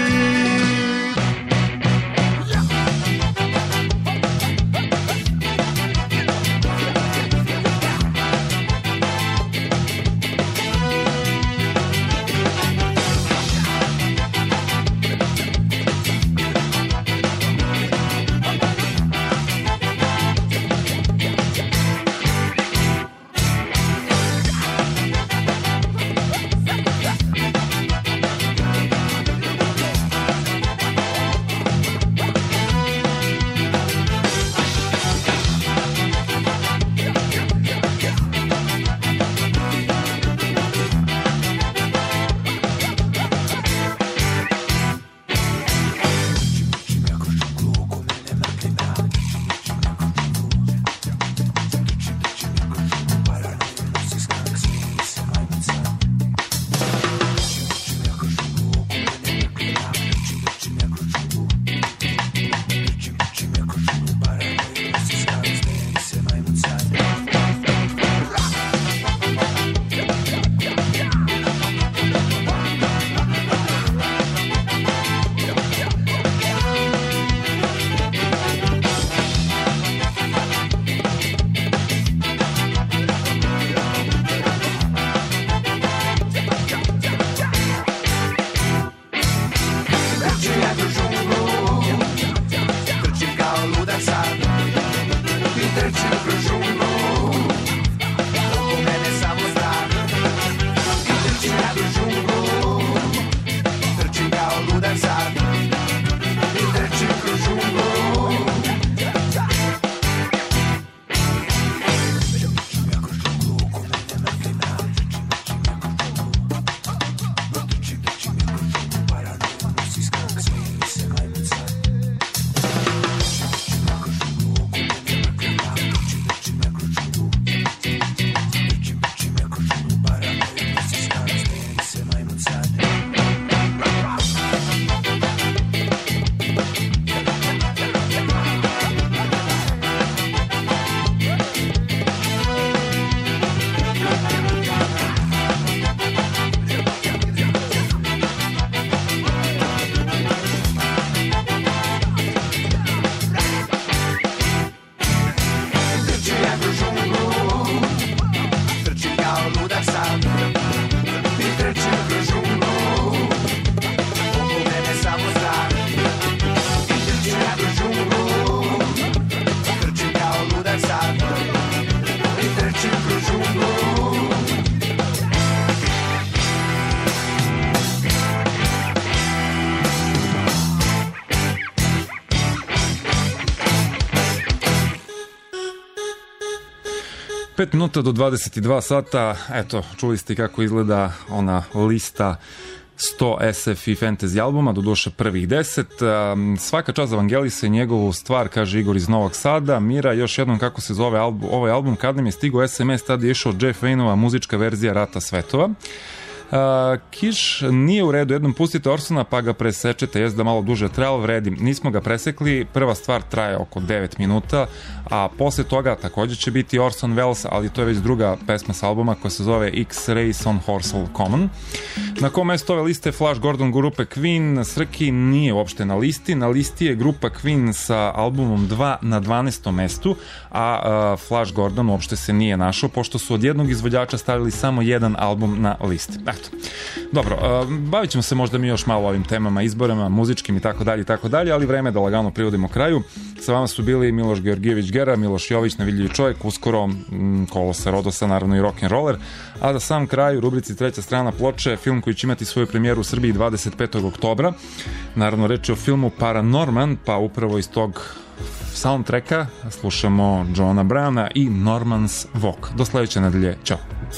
Pet minuta do dvadeset dva sata, eto, čuli ste kako izgleda ona lista sto S F i fantasy albuma, do duše prvih deset. Svaka čast Evangelisa i njegovu stvar, kaže Igor iz Novog Sada. Mira, još jednom kako se zove album, ovaj album, kad nam je stigao S M S, tada je išao Jeff Wayneova muzička verzija Rata svetova. Uh, Kiš nije u redu, jednom pustite Orsona pa ga presečete, jest da malo duže trajalo, vredi. Nismo ga presekli, prva stvar traje oko devet minuta, a posle toga takođe će biti Orson Welles, ali to je već druga pesma s albuma koja se zove X-Rays on Horsell Common. Na kom mesto ove liste Flash Gordon grupe Queen, Srki nije uopšte na listi, na listi je grupa Queen sa albumom dva na dvanaestom mestu, a uh, Flash Gordon uopšte se nije našao, pošto su od jednog izvođača stavili samo jedan album na listi. Eto. Dobro, uh, bavit ćemo se možda mi još malo ovim temama, izborama, muzičkim i tako dalje i tako dalje, ali vreme je da lagano privodimo kraju. Sa vama su bili Miloš Georgijević Gera, Miloš Jović, Nevidljivi čovjek, uskoro m, Kolosa Rodosa, naravno i rock'n'roller, a za sam kraj u rubrici Treća strana ploče, film koji će imati svoju premijeru u Srbiji dvadeset petog oktobra, naravno reč je o filmu Paranorman, pa upravo iz tog soundtracka slušamo Johna Browna i Norman's Walk. Do sledeće nedelje, ćao!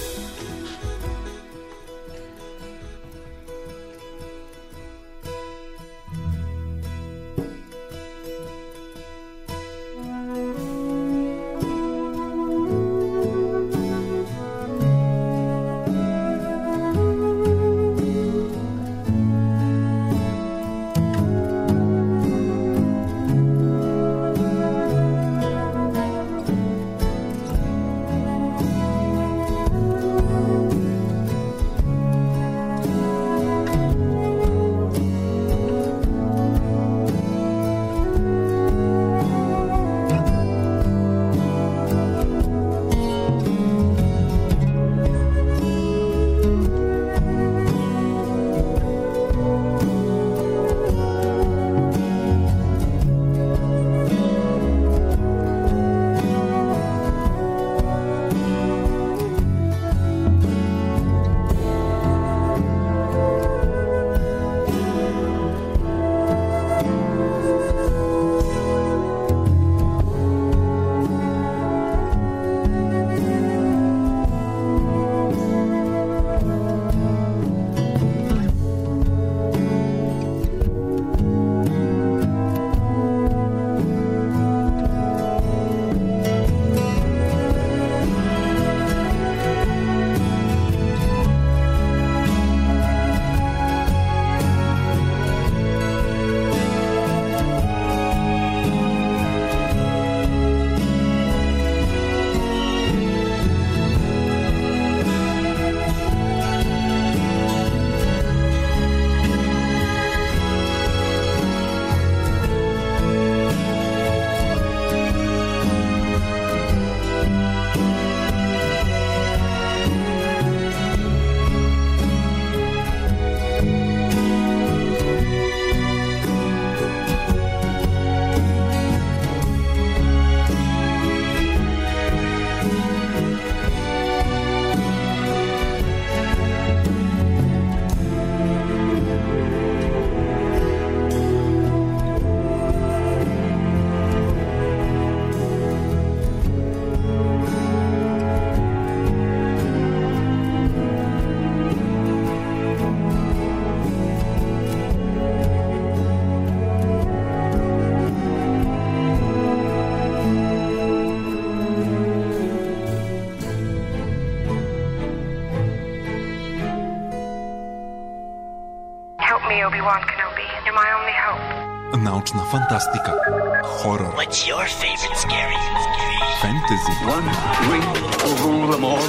Obi-Wan Kenobi. You're my only hope. Naučna fantastika, horor, What's your favorite scary? fantasy, One ring will rule them all.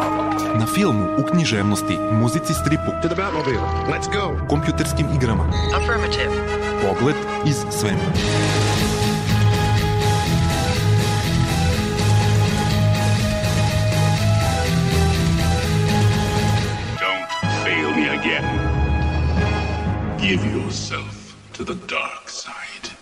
na filmu, u književnosti, muzici, stripu, To the Batmobile. Let's go. kompjuterskim igrama. Affirmative. Pogled iz svemira. Don't fail me again. Give yourself to the dark side.